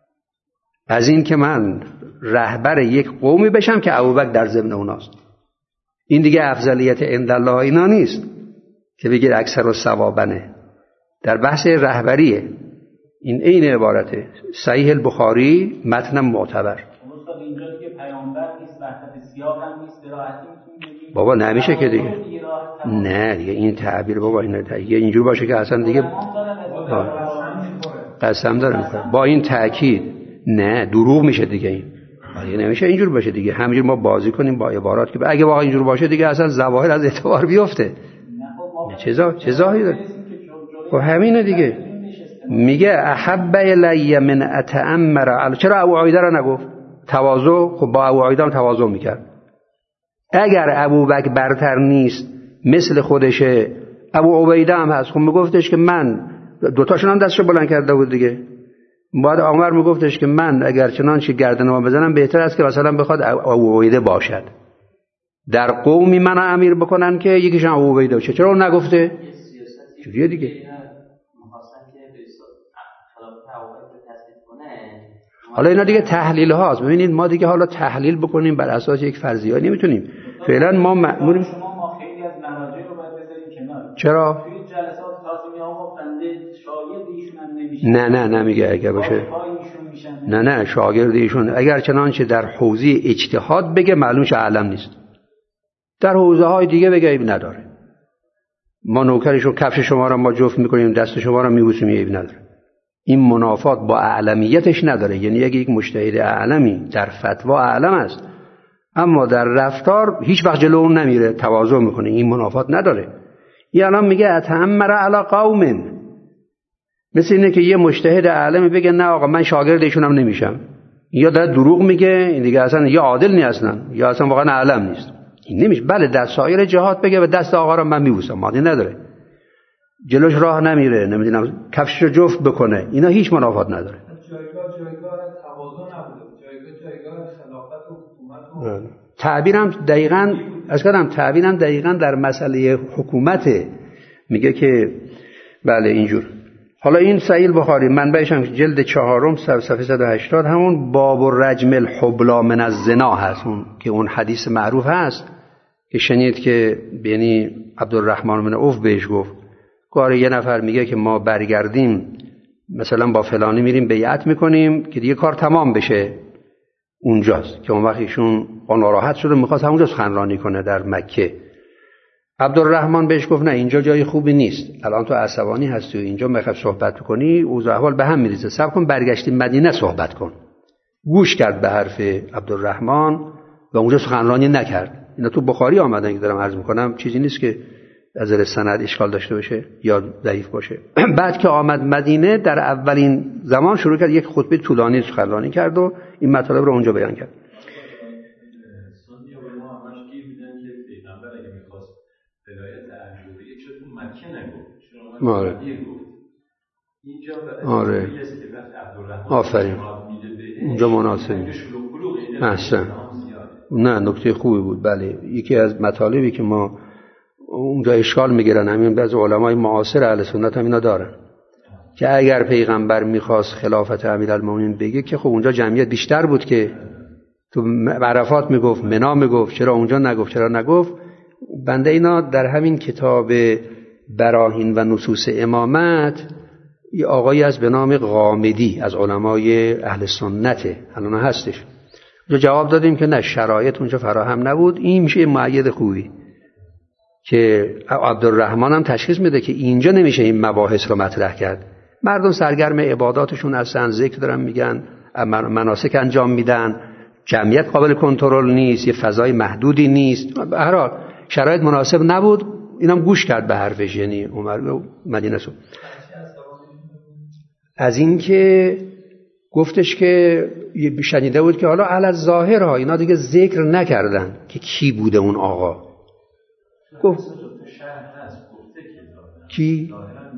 از این که من رهبر یک قومی بشم که ابوبکر در ضمن اوناست. این دیگه افضلیت عند الله اینا نیست که بگید اکثر و ثوابنه، در بحث رهبریه. این عین عبارته، صحیح البخاری متن معتبر. استاد اینجا دیگه پیامبر نیست، وحدت سیاق هم نیست، به راحتی میتونیم بابا نمیشه که دیگه، نه دیگه این تعبیر بابا این دیگه اینجور باشه که اصلا دیگه قسم دارم با این تاکید، نه دروغ میشه دیگه. این دیگه نمیشه اینجور باشه دیگه، همینجور ما بازی کنیم با عبارات که اگه واقعا اینجور باشه دیگه اصلا ظواهر از اعتبار بیفته. چه چه ظاهری داره؟ خب همینه دیگه. میگه احب الی من اتأمر علی، چرا ابو عبیده را نگفت؟ تواضع. خب با ابو عبیده هم تواضع میکرد. اگر ابوبکر برتر نیست مثل خودشه، ابو عبیده هم هست، خب میگفتش که من، دوتاشون هم دستشو بلند کرده بود دیگه. بعد عمر میگفتش که من اگر چنانچه گردنم بزنم بهتر است که مثلا بخواد ابو عبیده باشد، در قومی من امیر بکنن که یکیشون ابو عبیده باشه. چرا اون نگفته؟ چجوریه دیگه؟ حالا اینا دیگه تحلیل هاست. ببینید ما دیگه حالا تحلیل بکنیم بر اساس یک فرضیه نمیتونیم. فعلا ما مأموریم. شما ما خیلی از مراجع رو باید بذاریم کنار. چرا؟ توی جلسات تازه آقا بنده شاگرد ایشون هم نمیشه. نه نه نمیگه اگر باشه. نه نه شاگرد ایشون اگر چنانچه در حوزه اجتهاد بگه معلوم شه اعلم نیست. در حوزه های دیگه بگه عیب نداره. ما نوکرشون کفش شما را ما جفت میکنیم دست شما را میبوسیم عیب نداره. این منافات با اعلمیتش نداره. یعنی اگه یک مجتهد اعلمی در فتوا اعلم است اما در رفتار هیچ وقت جلو اون نمیره تواضع میکنه این منافات نداره. این الان میگه اتأمر علی قوم، مثل اینه که یه مجتهد اعلمی بگه نه آقا من شاگرد ایشون هم نمیشم. یا داره دروغ میگه، این دیگه اصلا یا عادل نیست اصلا یا اصلا واقعا اعلم نیست. این نمیشه. بله در سایر جهات بگه و دست آقا رو من میبوسم معنی نداره. جلوش راه نمیره، نمیدونم کفشش رو جفت بکنه، اینا هیچ منافات نداره. جایگاه جایگاه تواضع نبوده، جایگاه جایگاه خلافت و حکومت و تعبیرم دقیقاً از کردم تعبیرم دقیقاً در مسئله حکومت میگه که بله اینجور. حالا این صحیح بخاری منبعش هم جلد چهارم صفحه صد و هشتاد همون باب الرجم الحبلا من الزنا هست، اون که اون حدیث معروف هست که شنید که یعنی عبدالرحمن بن عوف بهش گفت کار یه نفر میگه که ما برگردیم مثلا با فلانی میریم بیعت میکنیم که دیگه کار تمام بشه، اونجاست که اون وقت ایشون ناراحت شده میخواست همونجا سخنرانی کنه در مکه. عبدالرحمن بهش گفت نه اینجا جای خوبی نیست، الان تو عصبانی هستی و اینجا میخوای صحبت کنی اوضاع احوال به هم میریزه، صبر کن برگشتیم مدینه صحبت کن. گوش کرد به حرف عبدالرحمن و اونجا سخنرانی نکرد. اینا تو بخاری آمدن که دارم عرض میکنم، چیزی نیست که از نظر سند اشکال داشته باشه یا ضعیف باشه. بعد که آمد مدینه در اولین زمان شروع کرد یک خطبه طولانی سخنرانی کرد و این مطالب رو اونجا بیان کرد. سنی و ما همش گیر میدن که پیغمبر اگه میخواست ولایت عجوبه چون مکه نگفت، چون آره. مدینه گفت. اینجا به آره. عبدالرحمن آفرین. اونجا مناسبه. احسن. نه نکته خوبی بود. بله یکی از مطالبی که ما اونجا اشکال میگیرن همین بعضی علمای معاصر اهل سنت هم اینا دارن که اگر پیغمبر میخواست خلافت امیرالمومنین بگه که خب اونجا جمعیت بیشتر بود که تو عرفات میگفت، منا میگفت، چرا اونجا نگفت، چرا نگفت. بنده اینا در همین کتاب براهین و نصوص امامت یه آقایی از به نام غامدی از علمای اهل سنت الان هستش، اونجا جواب دادیم که نه شرایط اونجا فراهم نبود. این میشه مؤید خوبی که عبدالرحمن هم تشخیص میده که اینجا نمیشه این مباحث رو مطرح کرد. مردم سرگرم عباداتشون هستن، ذکر دارن میگن، مناسک انجام میدن، جمعیت قابل کنترل نیست، یه فضای محدودی نیست، به هر حال شرایط مناسب نبود. اینم گوش کرد به حرفش، یعنی عمر و مدینه سو. از این که گفتش که شنیده بود که حالا علی ظاهر ها اینا دیگه ذکر نکردن که کی بوده اون آقا. گفت کی؟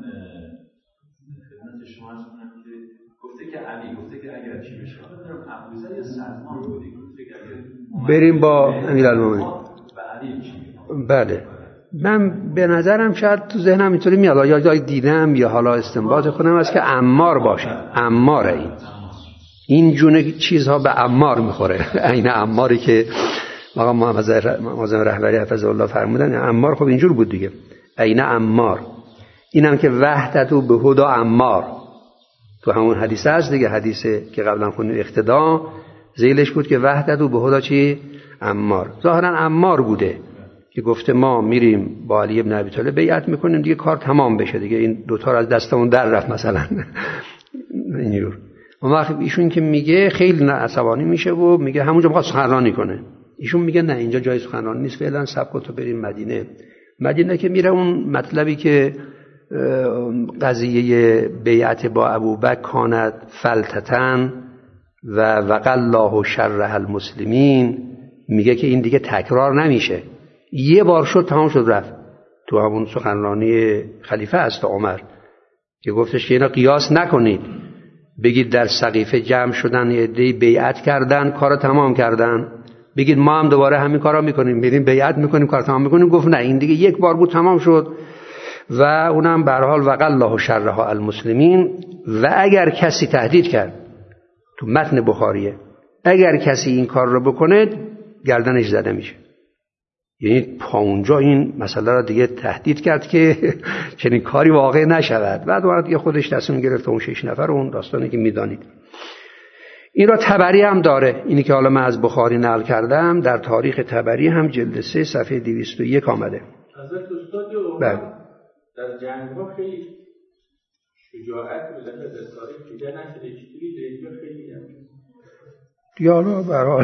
خدمت شما هست که گفته که علی گفته که اگر چی بشه بدونم ابوذر یا سلمان بودی، گفته که اگر بریم با امیرالمومنین و علی چی. بله من به نظرم شاید تو ذهنم اینطوری میاد یا جای دیدم یا حالا استنباط کنم است که عمار باشه. عماره این این جونه چیزها به عمار میخوره. عین عماری که آقا معظم رهبری حفظه الله فرمودن، عمار خب اینجور بود دیگه، عین عمار. اینم که وحدتو به هدا عمار تو همون حدیث هست دیگه، حدیثه که قبلا خوندیم اقتدا ذیلش بود که وحدتو به هدا چی؟ عمار. ظاهرا عمار بوده که گفته ما میریم با علی ابن ابی طالب بیعت میکنیم دیگه کار تمام بشه دیگه، این دوتا از دستمون در رفت مثلا. اینجور اون وقت ایشون که میگه خیلی عصبانی میشه و میگه همونجا میخواد سخنرانی کنه. ایشون میگه نه اینجا جای سخنرانی نیست، فعلا صبر کن تو بریم مدینه. مدینه که میره اون مطلبی که قضیه بیعت با ابوبکر کانت فلتتن و وقل الله شرح المسلمین، میگه که این دیگه تکرار نمیشه، یه بار شد تمام شد رفت. تو همون سخنرانی خلیفه است عمر که گفتش که اینا قیاس نکنید، بگید در سقیفه جمع شدن یه عده‌ای بیعت کردن کارو تمام کردن، بگید ما هم دوباره همین کارا میکنیم، میریم بیعت میکنیم کار تمام میکنیم. گفت نه این دیگه یک بار بود تمام شد و اونم به هر حال وقل الله شرها المسلمین. و اگر کسی تهدید کرد تو متن بخاریه. اگر کسی این کار رو بکنه گردنش زده میشه. یعنی تا اونجا این مسئله را دیگه تهدید کرد که چنین کاری واقع نشود. بعد وارد دیگه خودش تصمیم گرفت اون شش نفر اون داستانی که میدانید. این را طبری هم داره. اینی که حالا من از بخاری نقل کردم در تاریخ طبری هم جلد سه صفحه دویست و یک آمده. حضرت استاد بله. در جنگ‌ها خیلی شجاعت و در تاریخ دیده نشده چیزی دیگه خیلی هم دیگه حالا برحال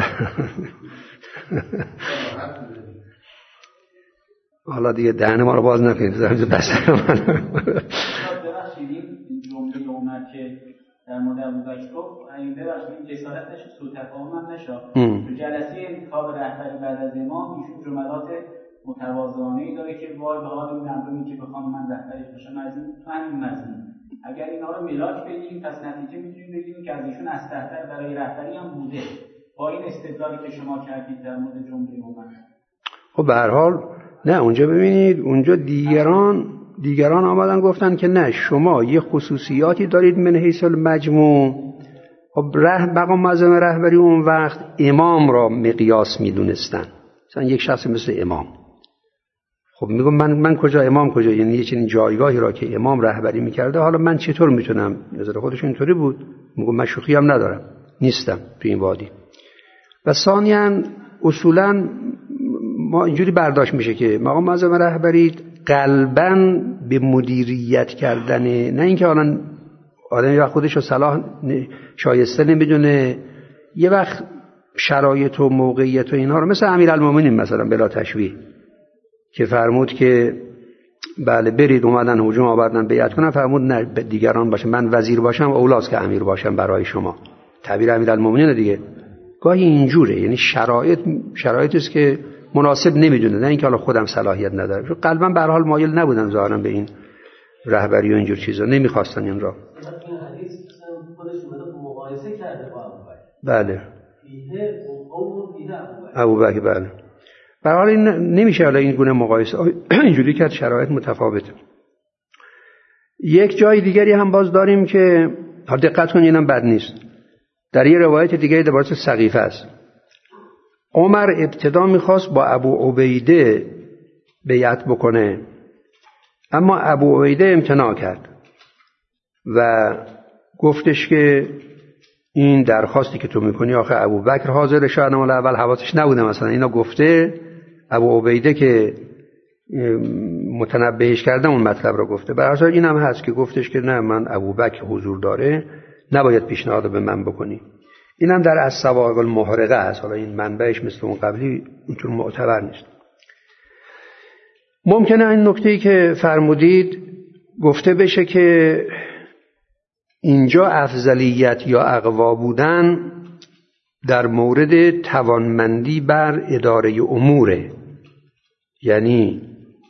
حالا دیگه دهن ما رو باز نکنید زمین بسر من ببخشید این جمله اومد که در مورد ابوبکر گفت این ببخشید این جسارت نشه سوء تفاهم هم نشه تو جلسه انتخاب رهبری بعد از امام ایشون جملات متواضعانه‌ای داره که وای به حال اون مردمی که بخوام من رهبرش باشم از این تو همین مضمون اگر اینا رو ملاک بگیریم پس نتیجه میتونیم بگیریم که از ایشون اسلحه‌تر برای رهبری هم بوده با این استدلالی که شما کردید در مورد جمله اومد. خب به هر حال نه اونجا ببینید اونجا دیگران دیگران آمدن گفتن که نه شما یه خصوصیاتی دارید من حیث المجموع. خب ره مقام معظم رهبری اون وقت امام را مقیاس میدونستن. مثلا یک شخص مثل امام خب میگم من من کجا امام کجا یعنی یه چنین جایگاهی را که امام رهبری میکرده حالا من چطور میتونم نظر خودش اینطوری بود میگم من شوخی هم ندارم نیستم تو این وادی. و ثانیاً اصولاً ما اینجوری برداشت میشه که مقام معظم رهبری قلباً به مدیریت کردن نه اینکه حالا آدم یا خودش رو صلاح شایسته نمیدونه یه وقت شرایط و موقعیت و اینها رو مثل امیرالمومنین مثلا بلا تشبیه که فرمود که بله برید اومدن هجوم آوردن بیعت کنن فرمود نه دیگران باشه من وزیر باشم اولاست که امیر باشم برای شما تعبیر امیرالمومنین دیگه. گاهی اینجوره یعنی شرایط شرایطی است که مناسب نمیدونه نه اینکه حالا خودم صلاحیت ندارم چون قلبا به هر حال مایل نبودن ظاهرا به این رهبری و اینجور چیزا نمیخواستن این را. این حدیث خودش اومده مقایسه کرده با ابوبکر. بله فیه قوم فیه ابوبکر. ابوبکر بله. به هر حال این نمیشه حالا این گونه مقایسه اینجوری که شرایط متفاوته. یک جای دیگری هم باز داریم که حالا دقت کنید اینم بد نیست. در یه روایت دیگری درباره سقیفه است. عمر ابتدا میخواست با ابو عبیده بیعت بکنه اما ابو عبیده امتناع کرد و گفتش که این درخواستی که تو میکنی آخه ابو بکر حاضر شاید مال اول حواسش نبوده مثلا اینا گفته ابو عبیده که متنبهش کرده اون مطلب رو گفته. به هر حال این هم هست که گفتش که نه من ابو بکر حضور داره نباید پیشنهاد به من بکنی. این هم در السواق المحرقه است. حالا این منبعش مثل اون قبلی اونطور معتبر نیست. ممکنه این نکته‌ای که فرمودید گفته بشه که اینجا افضلیت یا اقوا بودن در مورد توانمندی بر اداره اموره. یعنی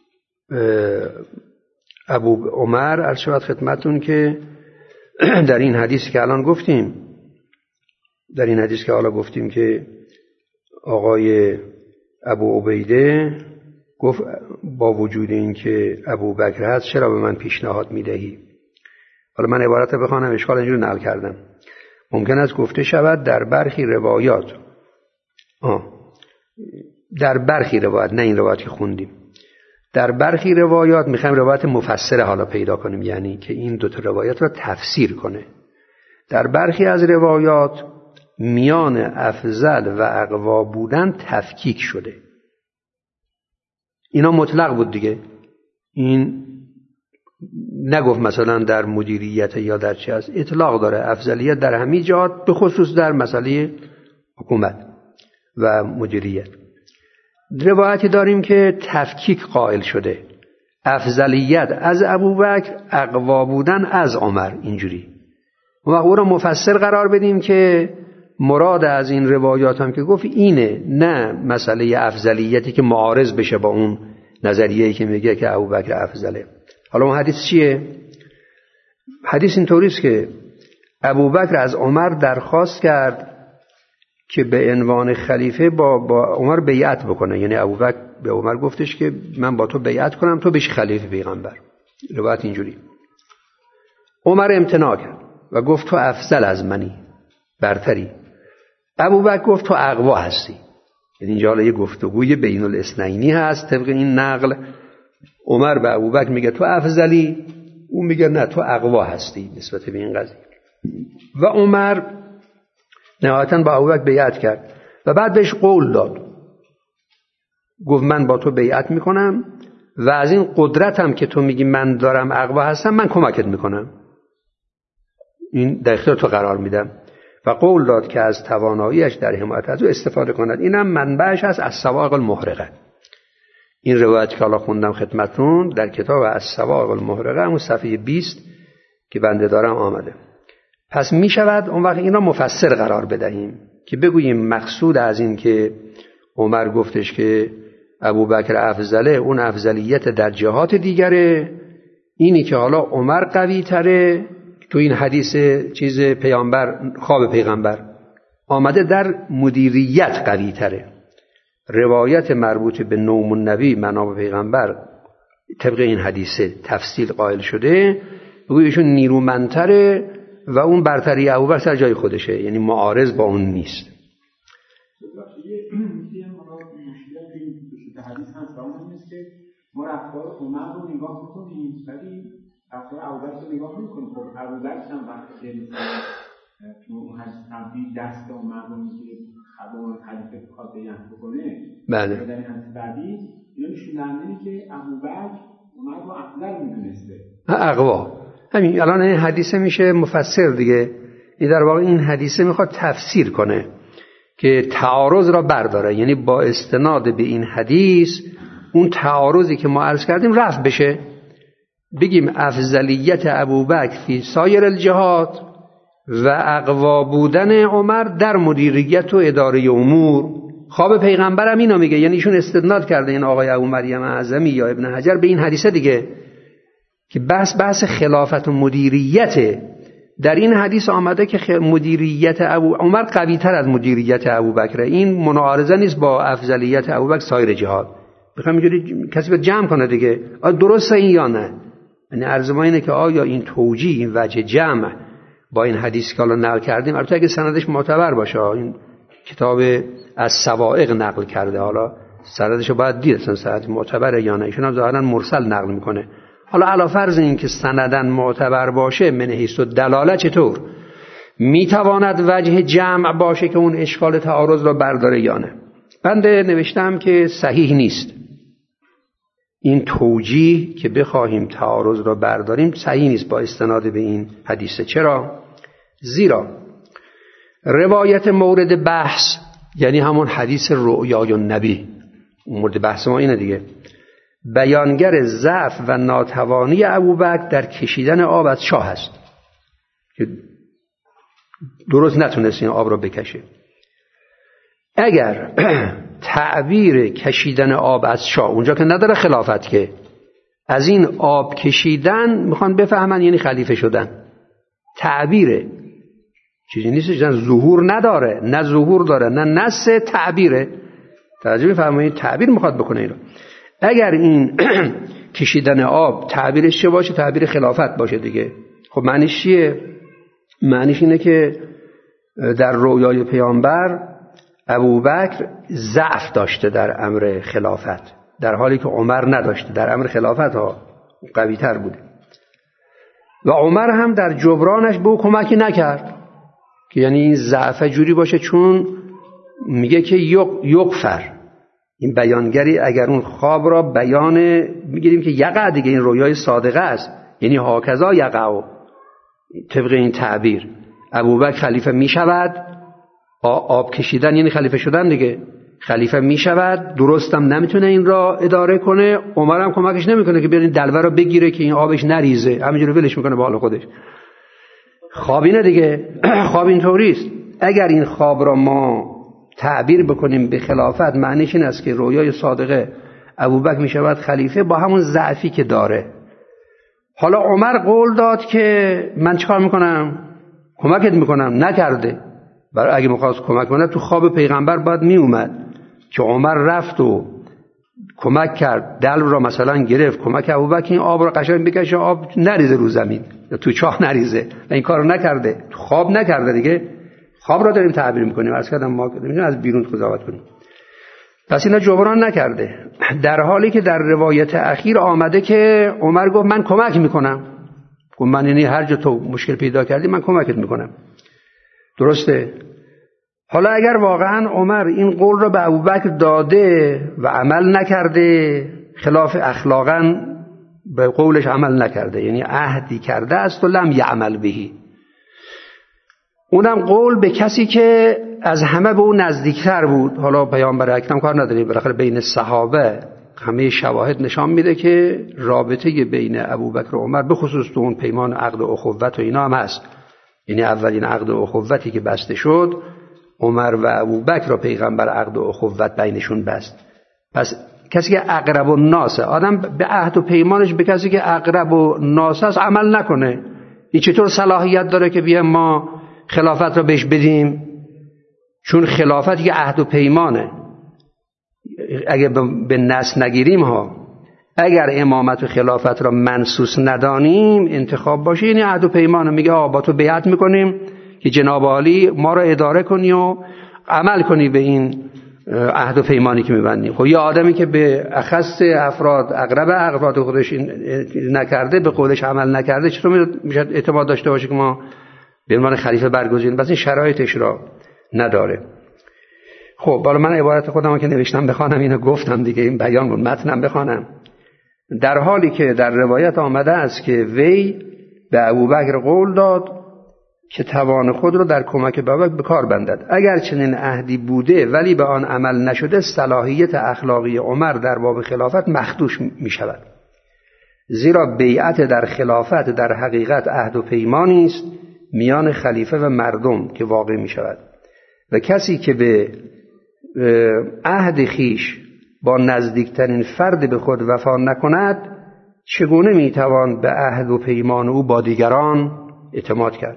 ابو عمر عرض شود خدمتون که در این حدیثی که الان گفتیم در این حدیث که حالا گفتیم که آقای ابو عبیده گفت با وجود این که ابو بکر هست چرا به من پیشنهاد میدهی؟ حالا من عبارت بخوانم اشکال اینجور نقل کردم. ممکن است گفته شود در برخی روایات آه. در برخی روایات نه این روایت که خوندیم در برخی روایات میخوایم روایت مفسره حالا پیدا کنیم یعنی که این دو تا روایت را تفسیر کنه. در برخی از روایات میان افضل و اقوا بودن تفکیک شده. اینا مطلق بود دیگه. این نگفت مثلا در مدیریت یا در چه از اطلاق داره افضلیت در همه جهات به خصوص در مسئله حکومت و مدیریت. روایتی داریم که تفکیک قائل شده افضلیت از ابوبکر اقوا بودن از عمر اینجوری و او را مفسر قرار بدیم که مراد از این روایات هم که گفت اینه نه مسئله افضلیتی که معارض بشه با اون نظریه‌ای که میگه که ابوبکر افضله. حالا اون حدیث چیه؟ حدیث اینطوری است که ابوبکر از عمر درخواست کرد که به عنوان خلیفه با با عمر بیعت بکنه. یعنی ابوبکر به عمر گفتش که من با تو بیعت کنم تو بشی خلیفه پیغمبر. روایت اینجوری. عمر امتناع کرد و گفت تو افضل از منی. برتری. ابوبکر گفت تو اقوا هستی. یعنی اینجا حالا یه گفتگوی بین الاثنینی هست طبق این نقل. عمر به ابوبکر میگه تو افضلی، اون میگه نه تو اقوا هستی نسبت به این قضیه. و عمر نهایتاً با ابوبکر بیعت کرد و بعد بهش قول داد، گفت من با تو بیعت میکنم و از این قدرتم که تو میگی من دارم اقوا هستم من کمکت میکنم، این در اختیار تو قرار میدم. و قول داد که از تواناییش در حمایت از او استفاده کند. اینم منبعش هست از الصواعق المحرقه. این روایت که حالا خوندم خدمتتون در کتاب الصواعق المحرقه همون صفحه بیست که بنده دارم آمده. پس می شود اون وقت این را مفسر قرار بدهیم که بگوییم مقصود از این که عمر گفتش که ابوبکر افضله، اون افضلیت در جهات دیگره، اینی که حالا عمر قوی تره. تو این حدیث چیز پیامبر، خواب پیغمبر آمده در مدیریت قوی تره. روایت مربوط به نوم النبی، منام پیغمبر، طبق این حدیث تفصیل قائل شده، بگوی ایشون نیرومندتره و اون برتری ابوبکر سر جای خودشه، یعنی معارض با اون نیست. ما رفتار عمر رو نگاه میکنیم ولی رفتار ابوبکر رو نگاه نمیکنیم. خب ابوبکر هم وقتی که تو اون حدیث دست عمر رو میگیره خبر خلیفه بخواد بیان بکنه، بله در این حدیث بعدی اینا نشوننده که ابوبکر عمر رو افضل میدونسته. اقوا همین الان این حدیثه میشه مفسر دیگه. این در واقع این حدیثه میخواد تفسیر کنه که تعارض را برداره، یعنی با استناد به این حدیث اون تعارضی که ما عرض کردیم رفع بشه. بگیم افضلیت ابوبکر فی سایر الجهات و اقوا بودن عمر در مدیریت و اداره امور. خواب پیغمبر هم اینو میگه، یعنی ایشون استدلال کرده این آقای ابو مریم اعظمی یا ابن حجر به این حدیثه دیگه که بحث بحث خلافت و مدیریت. در این حدیث آمده که مدیریت ابو عمر قوی تر از مدیریت ابوبکر. این مناقضه نیست با افضلیت ابوبکر سایر جهات. بخوام اینجوری کسی به جمع کنه دیگه آیا درسته این یا نه. یعنی عرض ما اینه که آیا این توجیه، این وجه جمع با این حدیث که الان نقل کردیم، البته اگه سندش معتبر باشه، این کتاب از سوائق نقل کرده، حالا سندش رو باید دید اصلا سند معتبره یا نه. ایشون هم ظاهرا مرسل نقل میکنه. حالا علی فرض این که سندن معتبر باشه، من حیث دلاله چطور میتواند وجه جمع باشه که اون اشکال تعارض رو برداره یا نه. بنده نوشتم که صحیح نیست این توجیه که بخواهیم تعارض را برداریم، صحیح نیست با استناد به این حدیثه. چرا؟ زیرا روایت مورد بحث، یعنی همون حدیث رؤیای النبی، مورد بحث ما اینه دیگه، بیانگر ضعف و ناتوانی ابوبکر در کشیدن آب از چاه است که درست نتونست این آب را بکشه. اگر تعبیر کشیدن آب از چاه اونجا که نداره خلافت، که از این آب کشیدن میخوان بفهمن یعنی خلیفه شدن، تعبیره، چیزی نیست، ظهور نداره، نه ظهور داره نه نص، تعبیره. توجه می‌فرمایید؟ تعبیر میخواد بکنه اینو. اگر این کشیدن آب تعبیرش چه باشه؟ تعبیر خلافت باشه دیگه. خب معنیش چیه؟ معنیش اینه که در رویای پیامبر ابوبکر ضعف داشته در امر خلافت، در حالی که عمر نداشته. در امر خلافت ها قوی تر بوده و عمر هم در جبرانش به او کمکی نکرد، که یعنی این ضعف جوری باشه، چون میگه که یغفر، این بیانگری اگر اون خواب را بیان میگیریم که یقع دیگه، این رویای صادقه است، یعنی هاکذا یقع، طبق این تعبیر ابوبکر خلیفه میشود. آب کشیدن یعنی خلیفه شدن دیگه، خلیفه میشود، درستم نمیتونه این را اداره کنه، عمر هم کمکش نمیکنه که بیاد این دلوه را بگیره که این آبش نریزه، همینجوری ولش میکنه به حال خودش. خواب اینه دیگه، خواب اینطوری است. اگر این خواب را ما تعبیر بکنیم به خلافت، معنیش این است که رویای صادقه ابوبکر میشود خلیفه با همون ضعفی که داره. حالا عمر قول داد که من چیکار میکنم؟ کمکت میکنم، نکرده. برای اگه میخواست کمک کنه تو خواب پیغمبر باید میومد که عمر رفت و کمک کرد، دلو را مثلا گرفت، کمک ابوبکر این آب را قشنگ بکشه، آب نریزه رو زمین، تو چاه نریزه، و این کارو نکرده، تو خواب نکرده دیگه. خواب را داریم تعبیر میکنیم، عرض کردم ما نمی‌تونیم از بیرون قضاوت کنیم. پس اینا جبران نکرده، در حالی که در روایت اخیر آمده که عمر گفت من کمک میکنم، گفت من یعنی هر جا تو مشکل پیدا کردی من کمکت میکنم. درسته؟ حالا اگر واقعا عمر این قول را به ابوبکر داده و عمل نکرده، خلاف اخلاقا به قولش عمل نکرده، یعنی عهدی کرده است و لم یعمل بهی، اونم قول به کسی که از همه به اون نزدیکتر بود. حالا پیامبر اکرم کار نداریم، بالاخره بین صحابه همه شواهد نشان میده که رابطه بین ابوبکر و عمر به خصوص تو اون پیمان عقد و اخوت و اینا هم هست. یعنی اولین عقد و اخوتی که بسته شد عمر و ابوبکر را پیغمبر عقد و اخوت بینشون بست. پس کسی که اقرب الناس، آدم به عهد و پیمانش به کسی که اقرب الناس است عمل نکنه. این چطور صلاحیت داره که بیایم ما خلافت را بهش بدیم؟ چون خلافت یه عهد و پیمانه. اگه به نص نگیریم ها، اگر امامت و خلافت را منسوس ندانیم انتخاب باشه، یعنی عهد و پیمانه. میگه آقا با تو بیعت میکنیم که جناب عالی ما را اداره کنی و عمل کنی به این عهد و پیمانی که میبندیم. خب یه آدمی که به اخص افراد اقرب افراد خودش نکرده، به قولش عمل نکرده، چطور میشه اعتماد داشته باشه که ما به عنوان خلیفه برگزینیم؟ بس این شرایطش را نداره. خب بالا من عبارت خودم که نوشتم بخوانم، اینو گفتم دیگه، این بیان بود، متنم بخوانم. در حالی که در روایت آمده است که وی به ابوبکر قول داد که توان خود را در کمک به ابوبکر به کار بندد. اگر چنین عهدی بوده ولی به آن عمل نشده، صلاحیت اخلاقی عمر در باب خلافت مخدوش می شود. زیرا بیعت در خلافت در حقیقت عهد و پیمانی است میان خلیفه و مردم که واقع می شود، و کسی که به عهد خیش با نزدیکترین فرد به خود وفا نکند، چگونه می توان به عهد و پیمان او با دیگران اعتماد کرد؟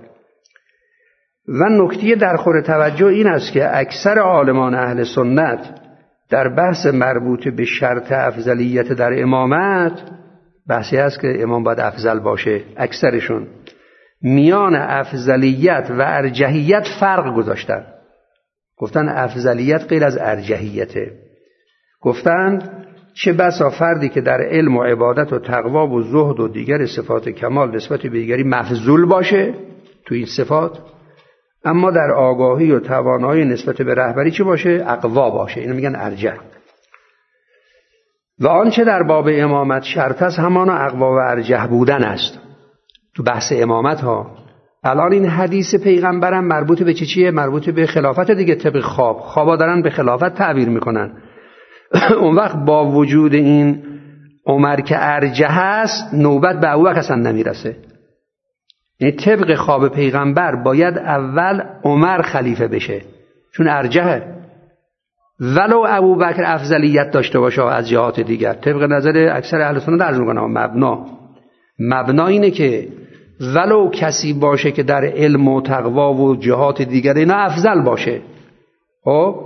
و نکته در خور توجه این است که اکثر عالمان اهل سنت در بحث مربوط به شرط افضلیت در امامت، بحثی است که امام باید افضل باشه، اکثرشون میان افضلیت و ارجحیت فرق گذاشتن. گفتن افضلیت غیر از ارجحیته. گفتن چه بسا فردی که در علم و عبادت و تقوا و زهد و دیگر صفات کمال نسبت به دیگری مفضول باشه تو این صفات، اما در آگاهی و توانایی نسبت به رهبری چه باشه؟ اقوا باشه. اینو میگن ارجح. و آنچه در باب امامت شرط است همانا اقوا و ارجح بودن است. تو بحث امامت ها الان این حدیث پیغمبرم مربوط به چه چیه؟ مربوط به خلافت دیگه. طبق خواب خوابا دارن به خلافت تعبیر میکنن. اون وقت با وجود این عمر که ارجح است، نوبت به ابوبکر اصلا نمیرسه. یعنی طبق خواب پیغمبر باید اول عمر خلیفه بشه چون ارجحه، ولو ابوبکر افضلیت داشته باشه از جهات دیگر. طبق نظر اکثر اهل سنت عرض میکنم مبنا مبنا اینه که ولو کسی باشه که در علم و تقوا و جهات دیگر اینا افضل باشه. خب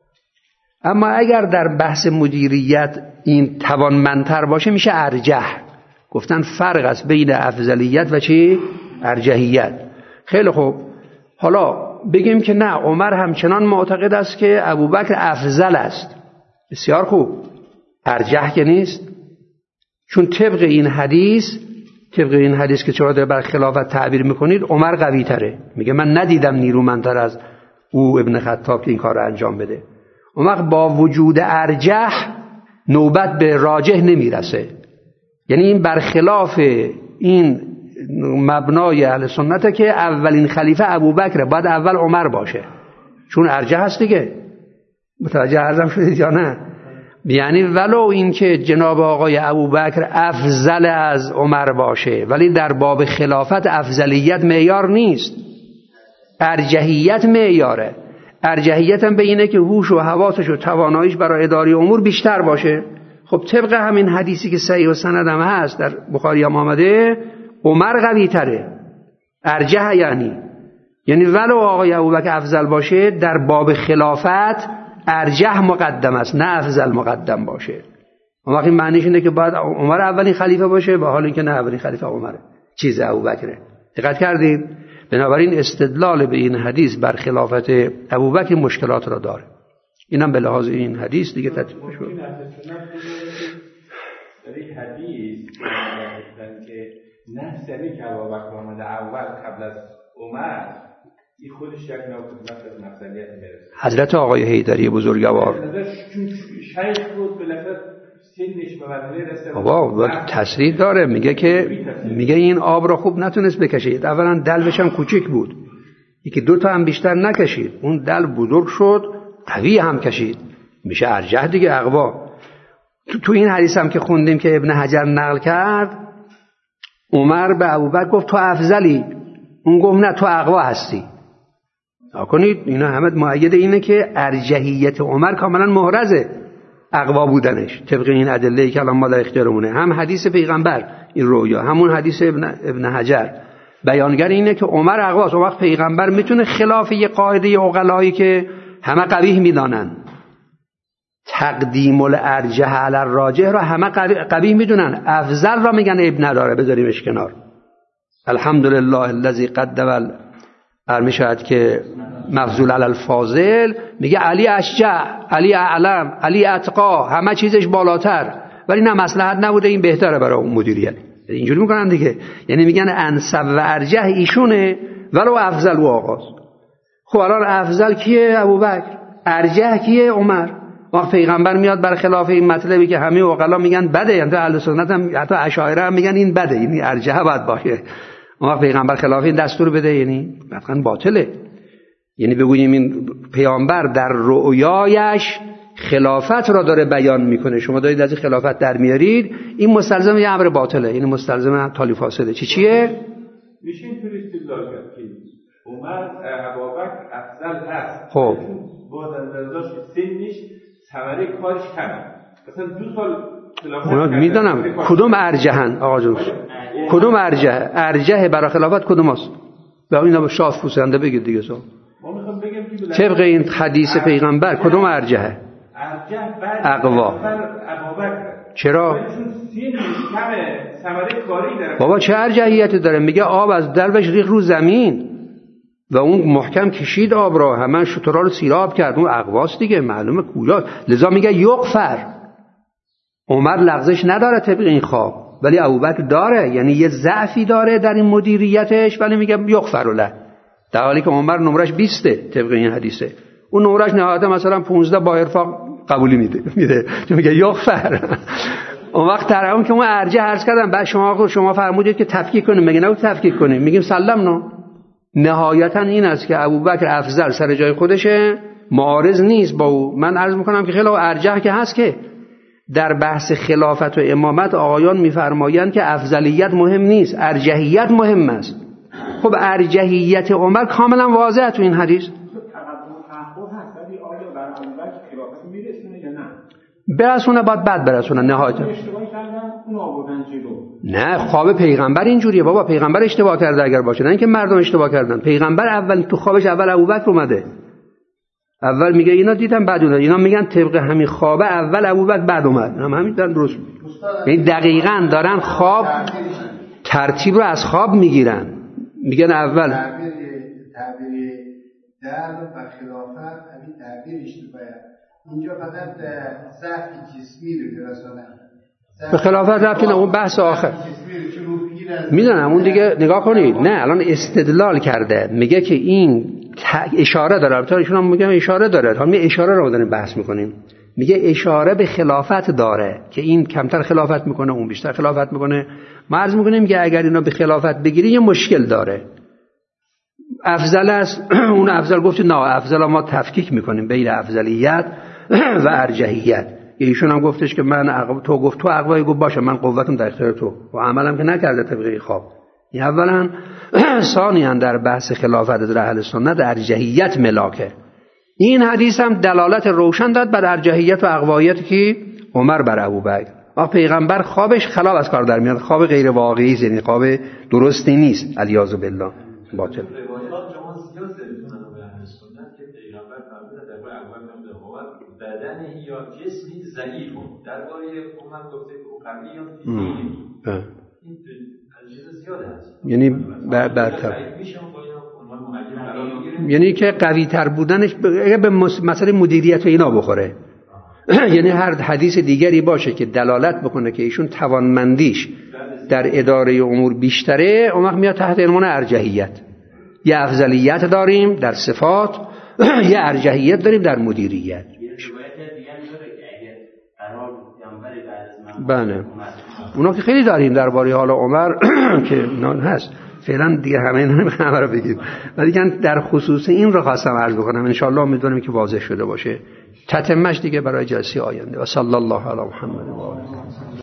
اما اگر در بحث مدیریت این توانمندتر باشه میشه ارجح. گفتن فرق است بین افضلیت و چی؟ ارجحیت. خیلی خوب، حالا بگیم که نه، عمر همچنان معتقد است که ابوبکر افضل است. بسیار خوب، ارجح که نیست، چون طبق این حدیث طبق این حدیث که چرا بر خلافت تعبیر میکنید عمر قوی تره. میگه من ندیدم نیرومندتر از او ابن خطاب که این کار رو انجام بده. اون وقت با وجود ارجح نوبت به راجح نمیرسه. یعنی این برخلاف این مبنای اهل سنته که اولین خلیفه ابوبکر، باید اول عمر باشه چون ارجح هست دیگه. متوجه عرضم شدید یا نه؟ یعنی ولو این که جناب آقای ابوبکر افضل از عمر باشه، ولی در باب خلافت افضلیت معیار نیست، ارجحیت معیاره. ارجحیت هم به اینه که هوش و حواسش و تواناییش برای اداره امور بیشتر باشه. خب طبق همین حدیثی که صحیح و سند هم هست در بخاری هم آمده، عمر قوی تره. ارجح یعنی یعنی ولو آقای ابوبکر افضل باشه، در باب خلافت ارجح مقدم است نه افضل مقدم باشه. اون وقت این معنیش اینه که باید عمر اولین خلیفه باشه، با حال اینکه نه اولین خلیفه عمره، چیز ابوبکره. دقت کردید؟ بنابراین استدلال به این حدیث بر خلافت ابوبکر مشکلات را داره. اینم به لحاظ این حدیث دیگه تطبیق شد. در این حدیث که نفسنی که ابوبکر آمده اول قبل از عمر، این خودش یک ناقص از نفسنیت میرسه. حضرت آقای حیدری بزرگوار چون شیخ بود بالاخره سنش به مرحله رسید. بابا تصریح داره، میگه که میگه این آب را خوب نتونست بکشید. اولا دلوش هم کوچیک بود، یکی دو تا هم بیشتر نکشید. اون دل بزرگ شد، قوی هم کشید، میشه ارجح دیگه، اقوا. تو, تو این حدیث هم که خوندیم که ابن حجر نقل کرد، عمر به ابوبکر گفت تو افضلی، اون گفت نه تو اقوا هستی. نکنید اینا همه مؤید اینه که ارجحیت عمر کاملا محرزه اقوا بودنش، طبق این ادله‌ای که الان ما در اختیارمونه. هم حدیث پیغمبر این رویا، همون حدیث ابن, ابن حجر بیانگر اینه که عمر اقواست. اون وقت پیغمبر میتونه خلاف یه قاعده عقلایی که همه قبیح میدانن، تقدیم الارجح علی الراجح را همه قبیح میدونن، افضل را میگن عیب نداره، بذاریمش کنار. الحمدلله الذی قدم میشد که مفضول علی الفاضل، میگه علی اشجع، علی اعلم، علی اتقا، همه چیزش بالاتر، ولی نه مصلحت نبوده، این بهتره برای اون مدیریت. اینجوری میکنن دیگه، یعنی میگن انسب و ارجح ایشونه ولو افضل و آغاز. خب الان افضل کیه؟ ابوبکر. ارجح کیه؟ عمر. وقت پیغمبر میاد بر خلاف این مطلبی که همه عقلا میگن بده، یعنی اهل سنت هم حتی اشاعره هم میگن این بده، یعنی ارجح باید باشه، اما پیغمبر خلاف این دستور بده، یعنی واقعا باطله. یعنی بگوییم این پیامبر در رؤیایش خلافت را داره بیان میکنه، شما دارید از خلافت در میارید، این مستلزم یه امر باطله، این مستلزم تالی فاسده. چی چیه؟ میشه اینطوری استدلال کرد که عمر ابوبکر افضل هست، خب با نظرش سنش ثمره کارش کمه، مثلا دو سال خلافت اونا میدونم کدوم ارجحن آقا جون، کدوم ارجح؟ ارجح برای خلافت کدوم است؟ به اینا شاف پوسنده بگید دیگه. سو ما میخوام بگم که طبق این حدیث پیغمبر کدوم ارجحه؟ ارجح بعد اقوا. ابوبکر. چرا؟ چون سن کمه، ثمره کاری داره. بابا چه ارجحیتی داره؟ میگه آب از دلوش ریخت رو زمین و اون محکم کشید آب را، همه شترها رو سیراب کرد، اون اقواست دیگه، معلومه کجاست. لذا میگه یغفر. عمر لغزش نداره طبق این خواب، ولی ابوبکر داره، یعنی یه ضعفی داره در این مدیریتش، ولی میگه یغفر له، در حالی که عمر نمرش بیسته طبق این حدیثه، اون نمرش نهایتا مثلا پونزده با ارفاق قبولی میده میده میگه یغفر. اون وقت در اون که اون ارجح عرض کردم، بعد شما شما فرمودید که تفکیک کنیم، میگه نه تفکیک کنیم، میگیم سلمنا. نهایتا این است که ابوبکر افضل سر جای خودشه، معارض نیست با او. من عرض میکنم که خیلی ارجح که هست، که در بحث خلافت و امامت آقایان میفرمایند که افضلیت مهم نیست، ارجحیت مهم است. خب ارجحیت عمر کاملا واضحه تو این حدیث. برسونه باید بعد برسونه نهایتا. نه خواب پیغمبر اینجوریه بابا، پیغمبر اشتباه کرده اگر باشه، نه اینکه مردم اشتباه کردن. پیغمبر اول تو خوابش اول ابوبکر اومده، اول میگه اینا دیدم بعد اونا، اینا میگن طبق همین خوابه اول ابوبکر بعد اومد، هم همین دارن درست. یعنی دقیقاً دارن خواب ترتیب رو از خواب میگیرن، میگن اول تعبیر تعبیر در و خلافت همین تعبیر اشتباهه. اینجا فقط ضعف جسمی رو برسونه، به خلافت رفت نه، اون بحث آخر میدونم اون دیگه. نگاه کنید، نه الان استدلال کرده، میگه که این اشاره داره، البته ایشون هم میگه اشاره داره، حالا می اشاره رو داریم بحث میکنیم، میگه اشاره به خلافت داره که این کمتر خلافت میکنه اون بیشتر خلافت میکنه. ما عرض میکنیم که اگر اینا به خلافت بگیری یه مشکل داره، افضل است اون افضل گفت نه، افضل ما تفکیک میکنیم بین افضلیت و ارجحیت. ایشون هم گفتش که من اقوا، تو گفت تو اقوای، گفت باشه من قوتم در اختیار تو، و عملم که نکرده طبق خواب. این اولا. ثانیاً در بحث خلافت در اهل سنت ارجحیت ملاکه. این حدیث هم دلالت روشن داد بر ارجحیت و اقوایت که عمر بر ابوبکر. و پیغمبر خوابش خلاف از کار در میاد، خواب غیر واقعی است، یعنی خواب درستی نیست، علیاذ بالله باطل. بدن یا جسمی ضعیف بود، درباره عمر گفته که قوی یا فیزیکی. این چیز زیاده است، یعنی برتر میشه با اینا یعنی که قوی تر بودنش اگه به مسئله مدیریت و اینا بخوره یعنی هر حدیث دیگری باشه که دلالت بکنه که ایشون توانمندیش در اداره امور بیشتره، اون وقت میاد تحت عنوان ارجحیت. یه افضلیت داریم در صفات، یه ارجحیت داریم در مدیریت. بله اونا که خیلی داریم درباره حالا عمر که نان هست فعلا دیگه همه اینا همه رو بگیم، ولی دیگه در خصوص این رو خواستم عرض بکنم، ان شاء الله امیدوارم که واضح شده باشه. تتمش دیگه برای جلسه آینده. و صلی الله علی محمد و آله.